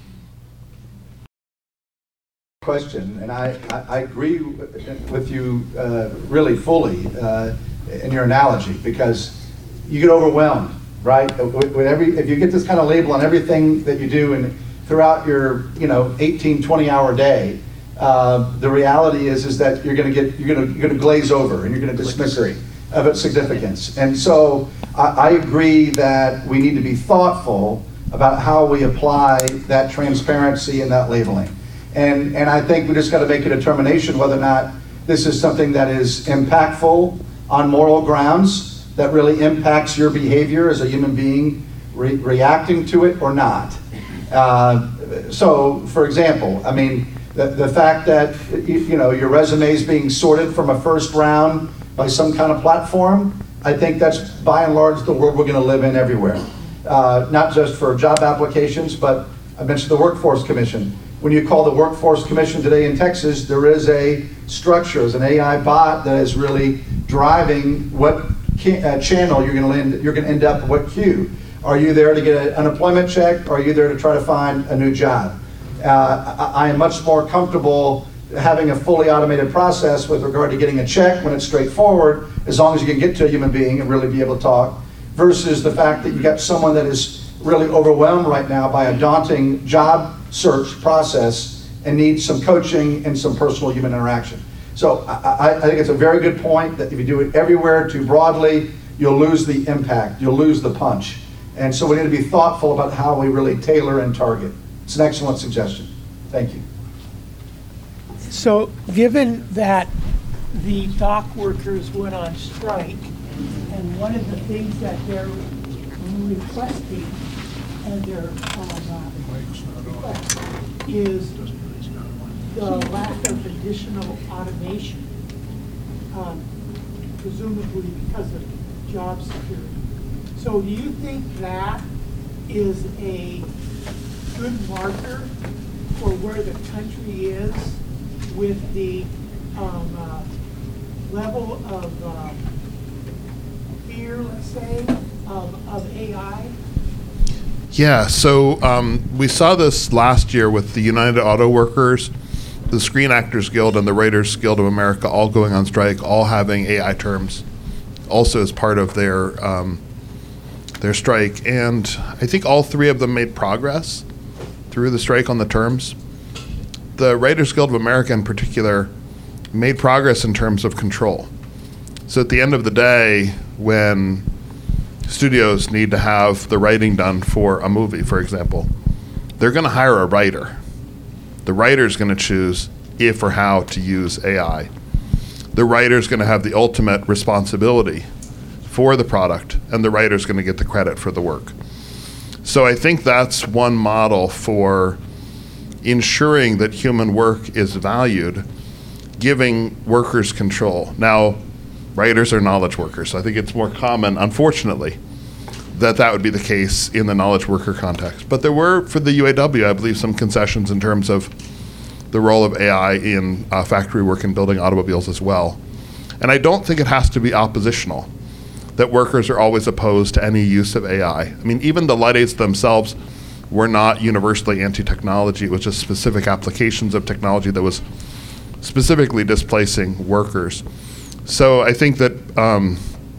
Question, and I agree with you really fully in your analogy, because you get overwhelmed, right? If you get this kind of label on everything that you do and throughout your 18, 20-hour day, the reality is that you're going to glaze over and you're going to dismiss it of its significance. And so I agree that we need to be thoughtful about how we apply that transparency and that labeling. And I think we just got to make a determination whether or not this is something that is impactful on moral grounds, that really impacts your behavior as a human being reacting to it or not. So, for example, I mean, the fact that your resume is being sorted from a first round by some kind of platform, I think that's by and large the world we're going to live in everywhere. Not just for job applications, but I mentioned the Workforce Commission. When you call the Workforce Commission today in Texas, there is a structure, there's an AI bot that is really driving what channel you're going to end up, what queue. Are you there to get an unemployment check, or are you there to try to find a new job? I am much more comfortable having a fully automated process with regard to getting a check when it's straightforward, as long as you can get to a human being and really be able to talk, versus the fact that you got someone that is really overwhelmed right now by a daunting job search process and needs some coaching and some personal human interaction. So I think it's a very good point that if you do it everywhere too broadly, you'll lose the impact, you'll lose the punch. And so we need to be thoughtful about how we really tailor and target. It's an excellent suggestion. Thank you. So given that the dock workers went on strike, and one of the things that they're requesting and their is the lack of additional automation, presumably because of job security. So do you think that is a good marker for where the country is with the level of fear, let's say, of AI? Yeah, so we saw this last year with the United Auto Workers, the Screen Actors Guild, and the Writers Guild of America all going on strike, all having AI terms also as part of their strike. And I think all three of them made progress through the strike on the terms. The Writers Guild of America in particular made progress in terms of control. So at the end of the day, when studios need to have the writing done for a movie, for example, they're going to hire a writer. The writer's going to choose if or how to use AI. The writer's going to have the ultimate responsibility for the product, and the writer's going to get the credit for the work. So I think that's one model for ensuring that human work is valued, giving workers control. Now, writers are knowledge workers, so I think it's more common, unfortunately, that would be the case in the knowledge worker context. But there were, for the UAW, I believe, some concessions in terms of the role of AI in factory work and building automobiles as well. And I don't think it has to be oppositional, that workers are always opposed to any use of AI. I mean, even the Luddites themselves were not universally anti-technology. It was just specific applications of technology that was specifically displacing workers. So I think that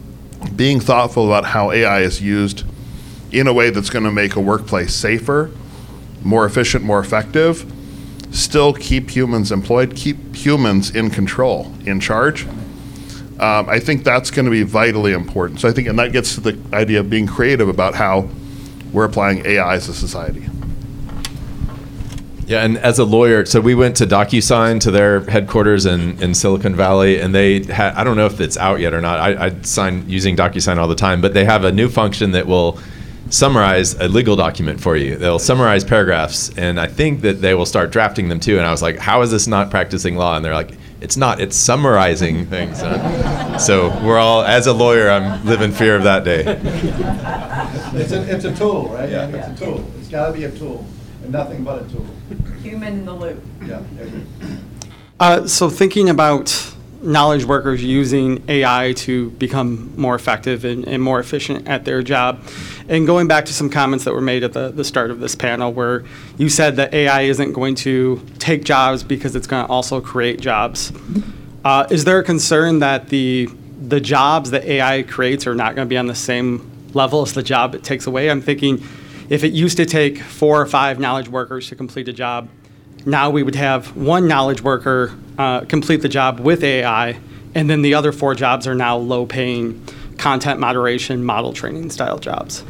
being thoughtful about how AI is used in a way that's going to make a workplace safer, more efficient, more effective, still keep humans employed, keep humans in control, in charge. I think that's going to be vitally important. So I think, and that gets to the idea of being creative about how we're applying AI as a society. Yeah, and as a lawyer, so we went to DocuSign, to their headquarters in Silicon Valley, and they had, I don't know if it's out yet or not, I sign using DocuSign all the time, but they have a new function that will summarize a legal document for you. They'll summarize paragraphs, and I think that they will start drafting them too. And I was like, how is this not practicing law? And they're like, it's not, it's summarizing things. So we're all, as a lawyer, I'm living in fear of that day. It's a tool, right? Yeah. It's a tool. It's got to be a tool, and nothing but a tool. Human in the loop. Yeah. So thinking about knowledge workers using AI to become more effective and more efficient at their job, and going back to some comments that were made at the start of this panel where you said that AI isn't going to take jobs because it's going to also create jobs. Is there a concern that the jobs that AI creates are not going to be on the same level as the job it takes away? I'm thinking if it used to take 4 or 5 knowledge workers to complete a job, now we would have one knowledge worker complete the job with AI, and then the other 4 jobs are now low-paying content moderation, model training style jobs.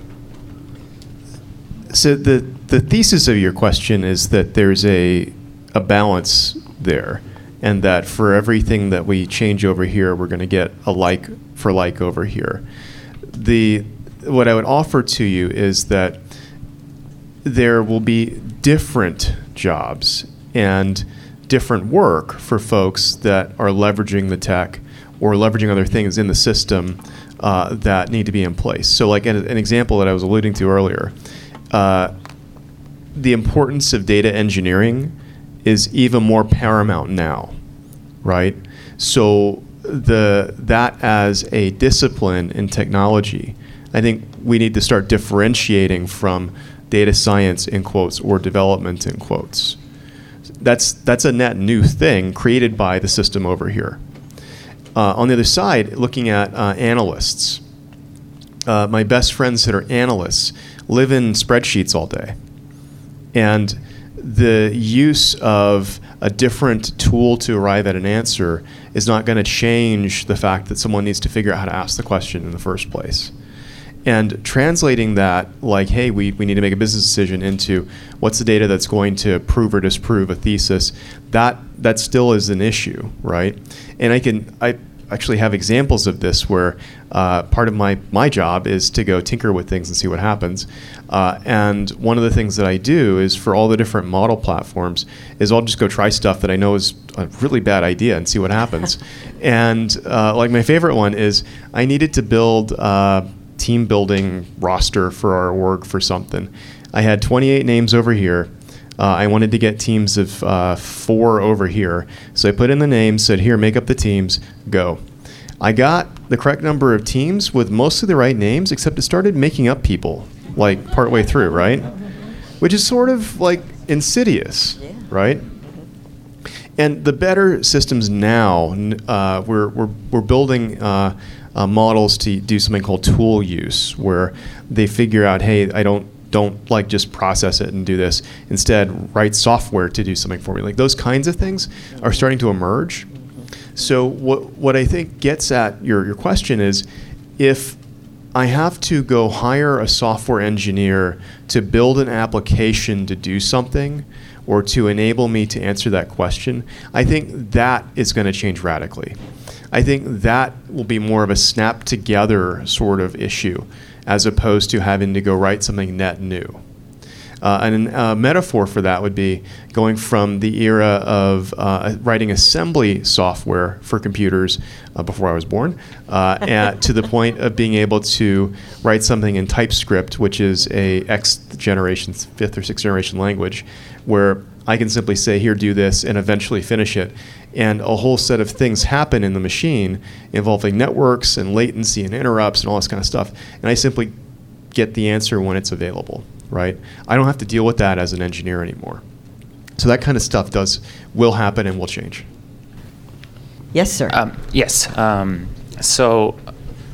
So the thesis of your question is that there's a balance there, and that for everything that we change over here, we're going to get a like for like over here. What I would offer to you is that there will be different jobs and different work for folks that are leveraging the tech or leveraging other things in the system that need to be in place. So like an example that I was alluding to earlier, the importance of data engineering is even more paramount now, right? So that as a discipline in technology, I think we need to start differentiating from data science in quotes or development in quotes. That's a net new thing created by the system over here. On the other side, looking at analysts, my best friends that are analysts live in spreadsheets all day. And the use of a different tool to arrive at an answer is not going to change the fact that someone needs to figure out how to ask the question in the first place. And translating that, like, hey, we need to make a business decision into what's the data that's going to prove or disprove a thesis, that still is an issue, right? And I actually have examples of this where part of my job is to go tinker with things and see what happens. And one of the things that I do is for all the different model platforms is I'll just go try stuff that I know is a really bad idea and see what happens. And like my favorite one is I needed to build team building roster for our org for something. I had 28 names over here. I wanted to get teams of 4 over here. So I put in the names, said, here, make up the teams, go. I got the correct number of teams with most of the right names, except it started making up people, like partway through, right? Which is sort of like insidious, right? And the better systems now, we're building models to do something called tool use, where they figure out, hey, I don't like just process it and do this. Instead, write software to do something for me. Like those kinds of things are starting to emerge. So what I think gets at your question is, if I have to go hire a software engineer to build an application to do something or to enable me to answer that question, I think that is going to change radically. I think that will be more of a snap together sort of issue as opposed to having to go write something net new. And a metaphor for that would be going from the era of writing assembly software for computers before I was born to the point of being able to write something in TypeScript, which is a fifth or sixth generation language, where I can simply say, here, do this, and eventually finish it. And a whole set of things happen in the machine involving networks and latency and interrupts and all this kind of stuff. And I simply get the answer when it's available, right? I don't have to deal with that as an engineer anymore. So that kind of stuff will happen and will change. Yes, sir. Yes. So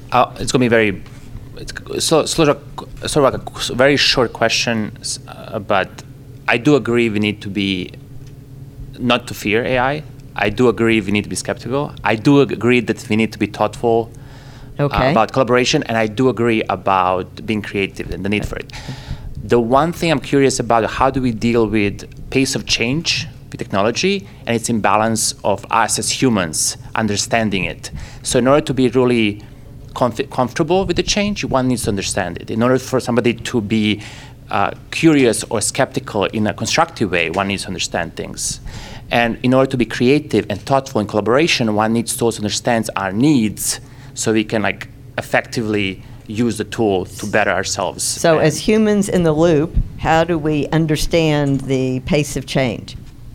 it's going to be sort of like a very short question, but I do agree we need to be not to fear AI. I do agree we need to be skeptical. I do agree that we need to be thoughtful about collaboration, and I do agree about being creative and the need for it. The one thing I'm curious about, how do we deal with pace of change with technology and its imbalance of us as humans understanding it? So in order to be really comfortable with the change, one needs to understand it. In order for somebody to be curious or skeptical in a constructive way, one needs to understand things. And in order to be creative and thoughtful in collaboration, one needs to also understand our needs so we can effectively use the tool to better ourselves. So as humans in the loop, how do we understand the pace of change?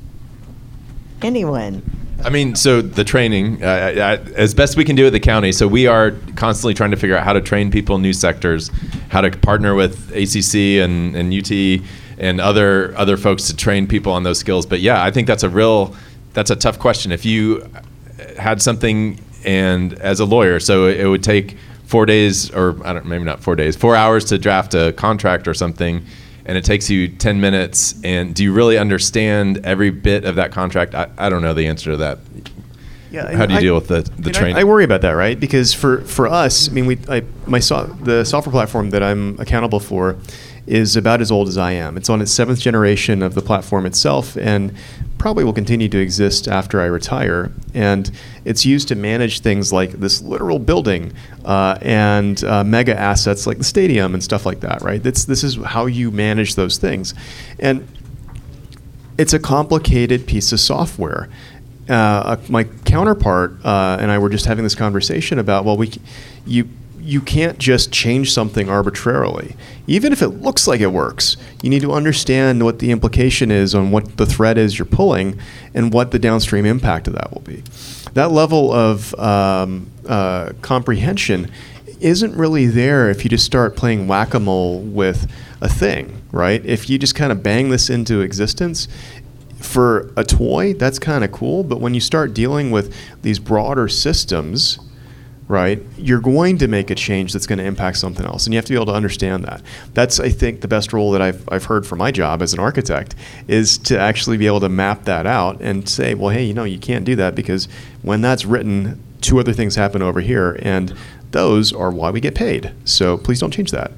Anyone? I mean, so the training, as best we can do at the county, so we are constantly trying to figure out how to train people in new sectors, how to partner with ACC and UT and other folks to train people on those skills. But yeah, I think that's a tough question. If you had something, and as a lawyer, so it would take 4 days, or maybe not 4 days, 4 hours to draft a contract or something, and it takes you 10 minutes, and do you really understand every bit of that contract? I don't know the answer to that. Yeah, how do you deal with the training? I worry about that, right? Because for us, I mean, the software platform that I'm accountable for is about as old as I am. It's on its 7th generation of the platform itself, and probably will continue to exist after I retire. And it's used to manage things like this literal building and mega assets like the stadium and stuff like that, right? This is how you manage those things. And it's a complicated piece of software. My counterpart and I were just having this conversation about, well, you can't just change something arbitrarily. Even if it looks like it works, you need to understand what the implication is on what the thread is you're pulling and what the downstream impact of that will be. That level of comprehension isn't really there if you just start playing whack-a-mole with a thing, right? If you just kind of bang this into existence, for a toy, that's kind of cool, but when you start dealing with these broader systems, right, you're going to make a change that's going to impact something else, and you have to be able to understand that. That's, I think, the best role that I've heard for my job as an architect, is to actually be able to map that out and say, well, hey, you can't do that, because when that's written, 2 other things happen over here, and those are why we get paid. So please don't change that.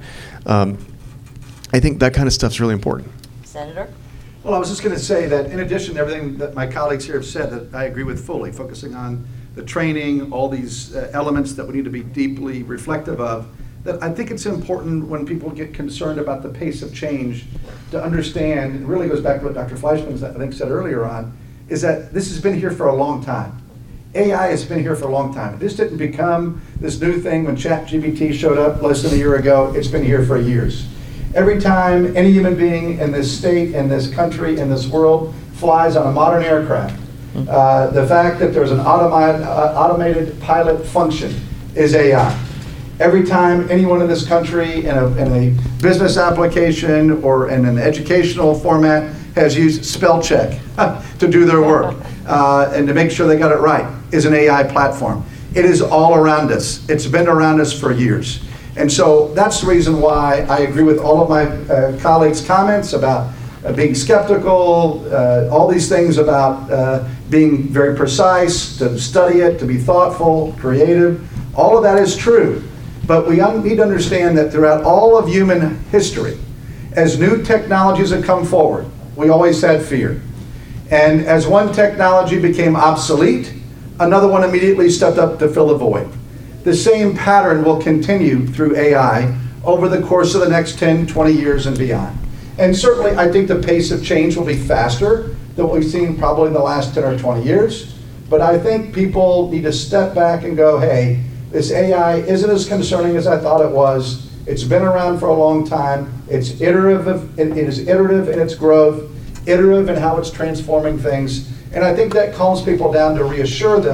I think that kind of stuff's really important. Senator? Well, I was just going to say that in addition to everything that my colleagues here have said, that I agree with fully, focusing on the training, all these elements that we need to be deeply reflective of, that I think it's important when people get concerned about the pace of change to understand, it really goes back to what Dr. Fleischman, I think, said earlier on, is that this has been here for a long time. AI has been here for a long time. This didn't become this new thing when ChatGPT showed up less than a year ago. It's been here for years. Every time any human being in this state, in this country, in this world flies on a modern aircraft, the fact that there's an automated pilot function is AI. Every time anyone in this country in a business application or in an educational format has used spell check to do their work and to make sure they got it right is an AI platform. It is all around us. It's been around us for years. And so that's the reason why I agree with all of my colleagues' comments about being skeptical, all these things about being very precise, to study it, to be thoughtful, creative. All of that is true. But we need to understand that throughout all of human history, as new technologies have come forward, we always had fear. And as one technology became obsolete, another one immediately stepped up to fill the void. The same pattern will continue through AI over the course of the next 10, 20 years and beyond. And certainly I think the pace of change will be faster than what we've seen probably in the last 10 or 20 years. But I think people need to step back and go, hey, this AI isn't as concerning as I thought it was. It's been around for a long time. It's iterative. It is iterative in its growth, iterative in how it's transforming things. And I think that calms people down to reassure them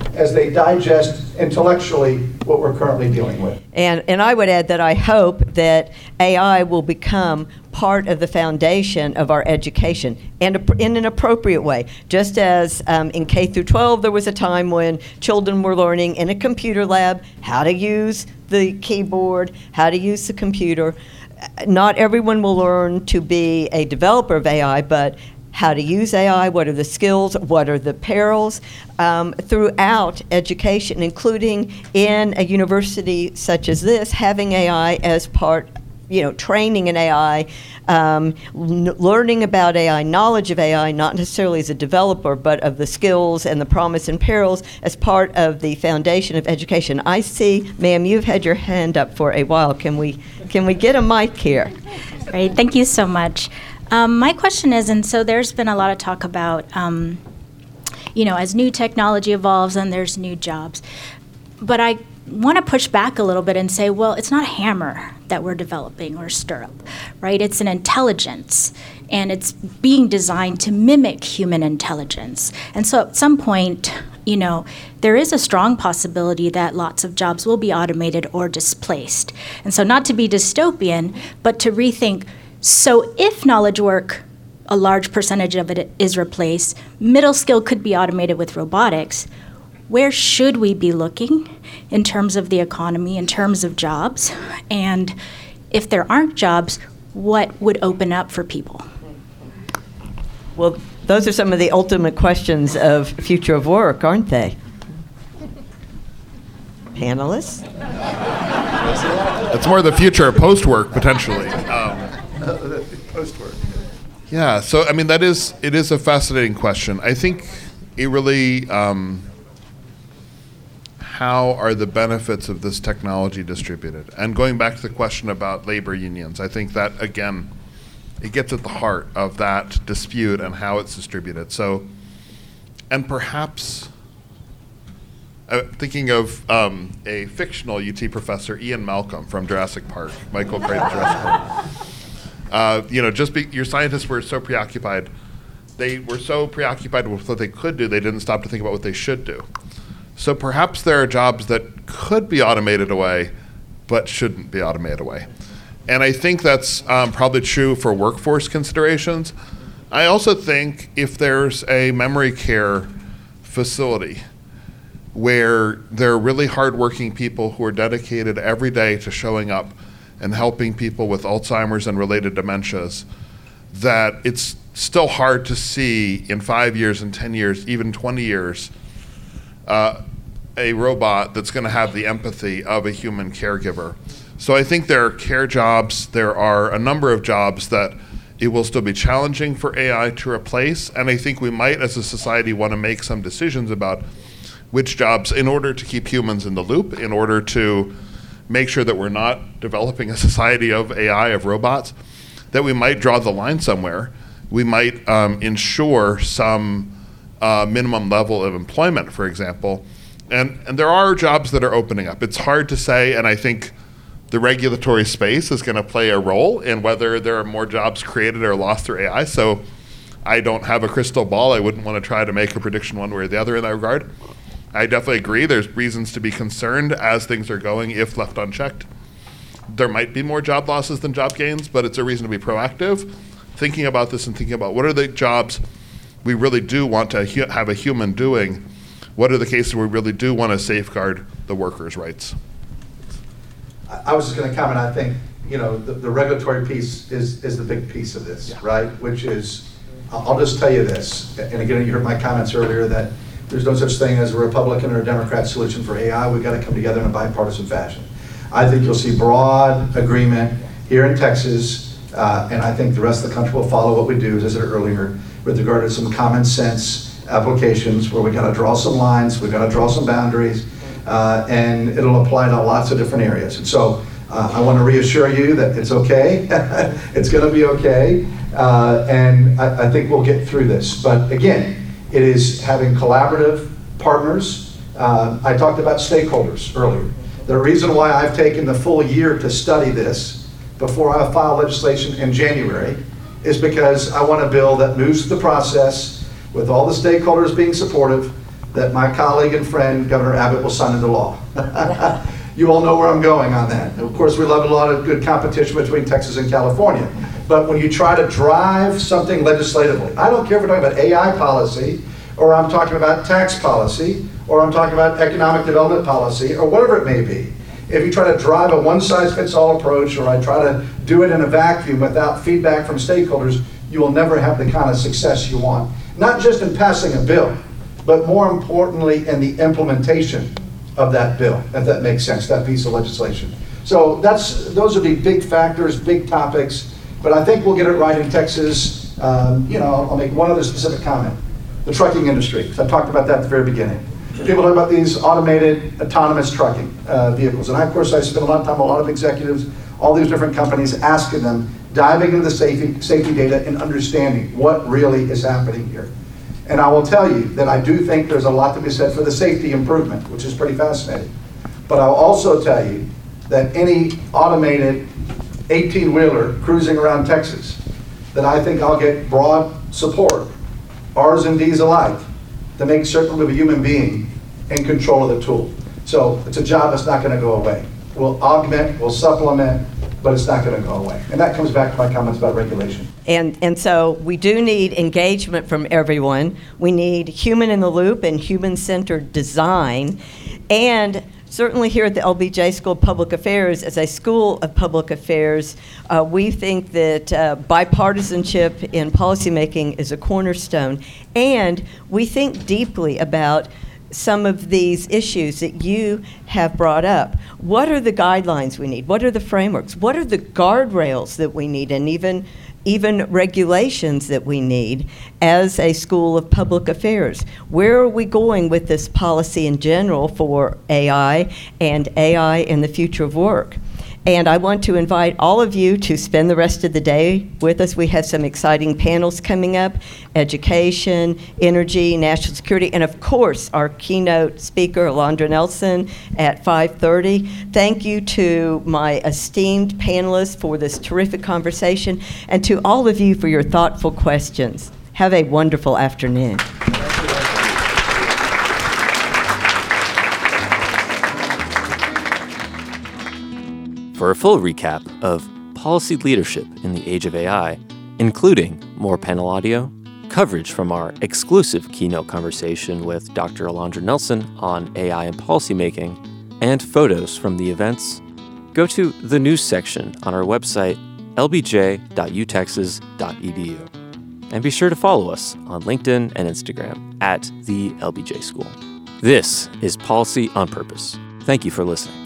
as they digest intellectually what we're currently dealing with. And I would add that I hope that AI will become part of the foundation of our education, and in an appropriate way. Just as in K through 12, there was a time when children were learning in a computer lab how to use the keyboard, how to use the computer. Not everyone will learn to be a developer of AI, but how to use AI, what are the skills, what are the perils, throughout education, including in a university such as this, having AI as part, training in AI, learning about AI, knowledge of AI, not necessarily as a developer, but of the skills and the promise and perils as part of the foundation of education. I see, ma'am, you've had your hand up for a while. Can we get a mic here? Great, thank you so much. My question is, and so there's been a lot of talk about, as new technology evolves and there's new jobs. But I want to push back a little bit and say, well, it's not a hammer that we're developing or stirrup, right? It's an intelligence, and it's being designed to mimic human intelligence. And so at some point, there is a strong possibility that lots of jobs will be automated or displaced. And so not to be dystopian, but to rethink, so if knowledge work, a large percentage of it is replaced, middle skill could be automated with robotics, where should we be looking in terms of the economy, in terms of jobs? And if there aren't jobs, what would open up for people? Well, those are some of the ultimate questions of future of work, aren't they? Panelists? It's more the future of post-work, potentially. Post-work. Yeah, so, it is a fascinating question. I think it really, how are the benefits of this technology distributed? And going back to the question about labor unions, I think that, again, it gets at the heart of that dispute and how it's distributed. So, and perhaps, thinking of a fictional UT professor, Ian Malcolm from Jurassic Park, Michael Crichton's Jurassic Park. Your scientists were so preoccupied. They were so preoccupied with what they could do, they didn't stop to think about what they should do. So perhaps there are jobs that could be automated away, but shouldn't be automated away. And I think that's probably true for workforce considerations. I also think if there's a memory care facility where there are really hardworking people who are dedicated every day to showing up and helping people with Alzheimer's and related dementias, that it's still hard to see in 5 years and 10 years, even 20 years, a robot that's going to have the empathy of a human caregiver. So I think there are care jobs, there are a number of jobs that it will still be challenging for AI to replace, and I think we might as a society want to make some decisions about which jobs, in order to keep humans in the loop, in order to make sure that we're not developing a society of AI, of robots, that we might draw the line somewhere. We might ensure some minimum level of employment, for example. And there are jobs that are opening up. It's hard to say, and I think the regulatory space is going to play a role in whether there are more jobs created or lost through AI. So I don't have a crystal ball. I wouldn't want to try to make a prediction one way or the other in that regard. I definitely agree there's reasons to be concerned as things are going if left unchecked. There might be more job losses than job gains, but it's a reason to be proactive, thinking about this and thinking about what are the jobs we really do want to have a human doing. What are the cases where we really do want to safeguard the workers' rights? I was just going to comment, I think, the regulatory piece is the big piece of this, right? Which is, I'll just tell you this, and again, you heard my comments earlier that there's no such thing as a Republican or a Democrat solution for AI. We've got to come together in a bipartisan fashion. I think you'll see broad agreement here in Texas, and I think the rest of the country will follow what we do, as I said earlier, with regard to some common sense applications where we got to draw some lines, we got to draw some boundaries, and it'll apply to lots of different areas. And so I want to reassure you that it's okay. It's going to be okay, and I think we'll get through this. But again, it is having collaborative partners. I talked about stakeholders earlier. The reason why I've taken the full year to study this before I file legislation in January is because I want a bill that moves the process with all the stakeholders being supportive, that my colleague and friend, Governor Abbott, will sign into law. You all know where I'm going on that. Of course, we love a lot of good competition between Texas and California. But when you try to drive something legislatively, I don't care if we're talking about AI policy, or I'm talking about tax policy, or I'm talking about economic development policy, or whatever it may be. If you try to drive a one-size-fits-all approach, or I try to do it in a vacuum without feedback from stakeholders, you will never have the kind of success you want. Not just in passing a bill, but more importantly in the implementation of that bill, if that makes sense, that piece of legislation. So those are the big factors, big topics, but I think we'll get it right in Texas. I'll make one other specific comment. The trucking industry, because I talked about that at the very beginning. People talk about these automated, autonomous trucking vehicles. And of course, I spent a lot of time with a lot of executives, all these different companies, asking them, diving into the safety data and understanding what really is happening here. And I will tell you that I do think there's a lot to be said for the safety improvement, which is pretty fascinating. But I'll also tell you that any automated 18-wheeler cruising around Texas, that I think I'll get broad support, R's and D's alike, to make certain we have a human being in control of the tool. So it's a job that's not going to go away. We'll augment, we'll supplement, but it's not going to go away. And that comes back to my comments about regulation. And so we do need engagement from everyone. We need human in the loop and human-centered design. And certainly here at the LBJ School of Public Affairs, as a school of public affairs, we think that bipartisanship in policymaking is a cornerstone. And we think deeply about some of these issues that you have brought up. What are the guidelines we need? What are the frameworks? What are the guardrails that we need, and even regulations that we need as a school of public affairs? Where are we going with this policy in general for AI and AI in the future of work? And I want to invite all of you to spend the rest of the day with us. We have some exciting panels coming up: education, energy, national security, and of course our keynote speaker, Alondra Nelson, at 5:30. Thank you to my esteemed panelists for this terrific conversation, and to all of you for your thoughtful questions. Have a wonderful afternoon. For a full recap of policy leadership in the age of AI, including more panel audio, coverage from our exclusive keynote conversation with Dr. Alondra Nelson on AI and policymaking, and photos from the events, go to the news section on our website, lbj.utexas.edu. And be sure to follow us on LinkedIn and Instagram at the LBJ School. This is Policy on Purpose. Thank you for listening.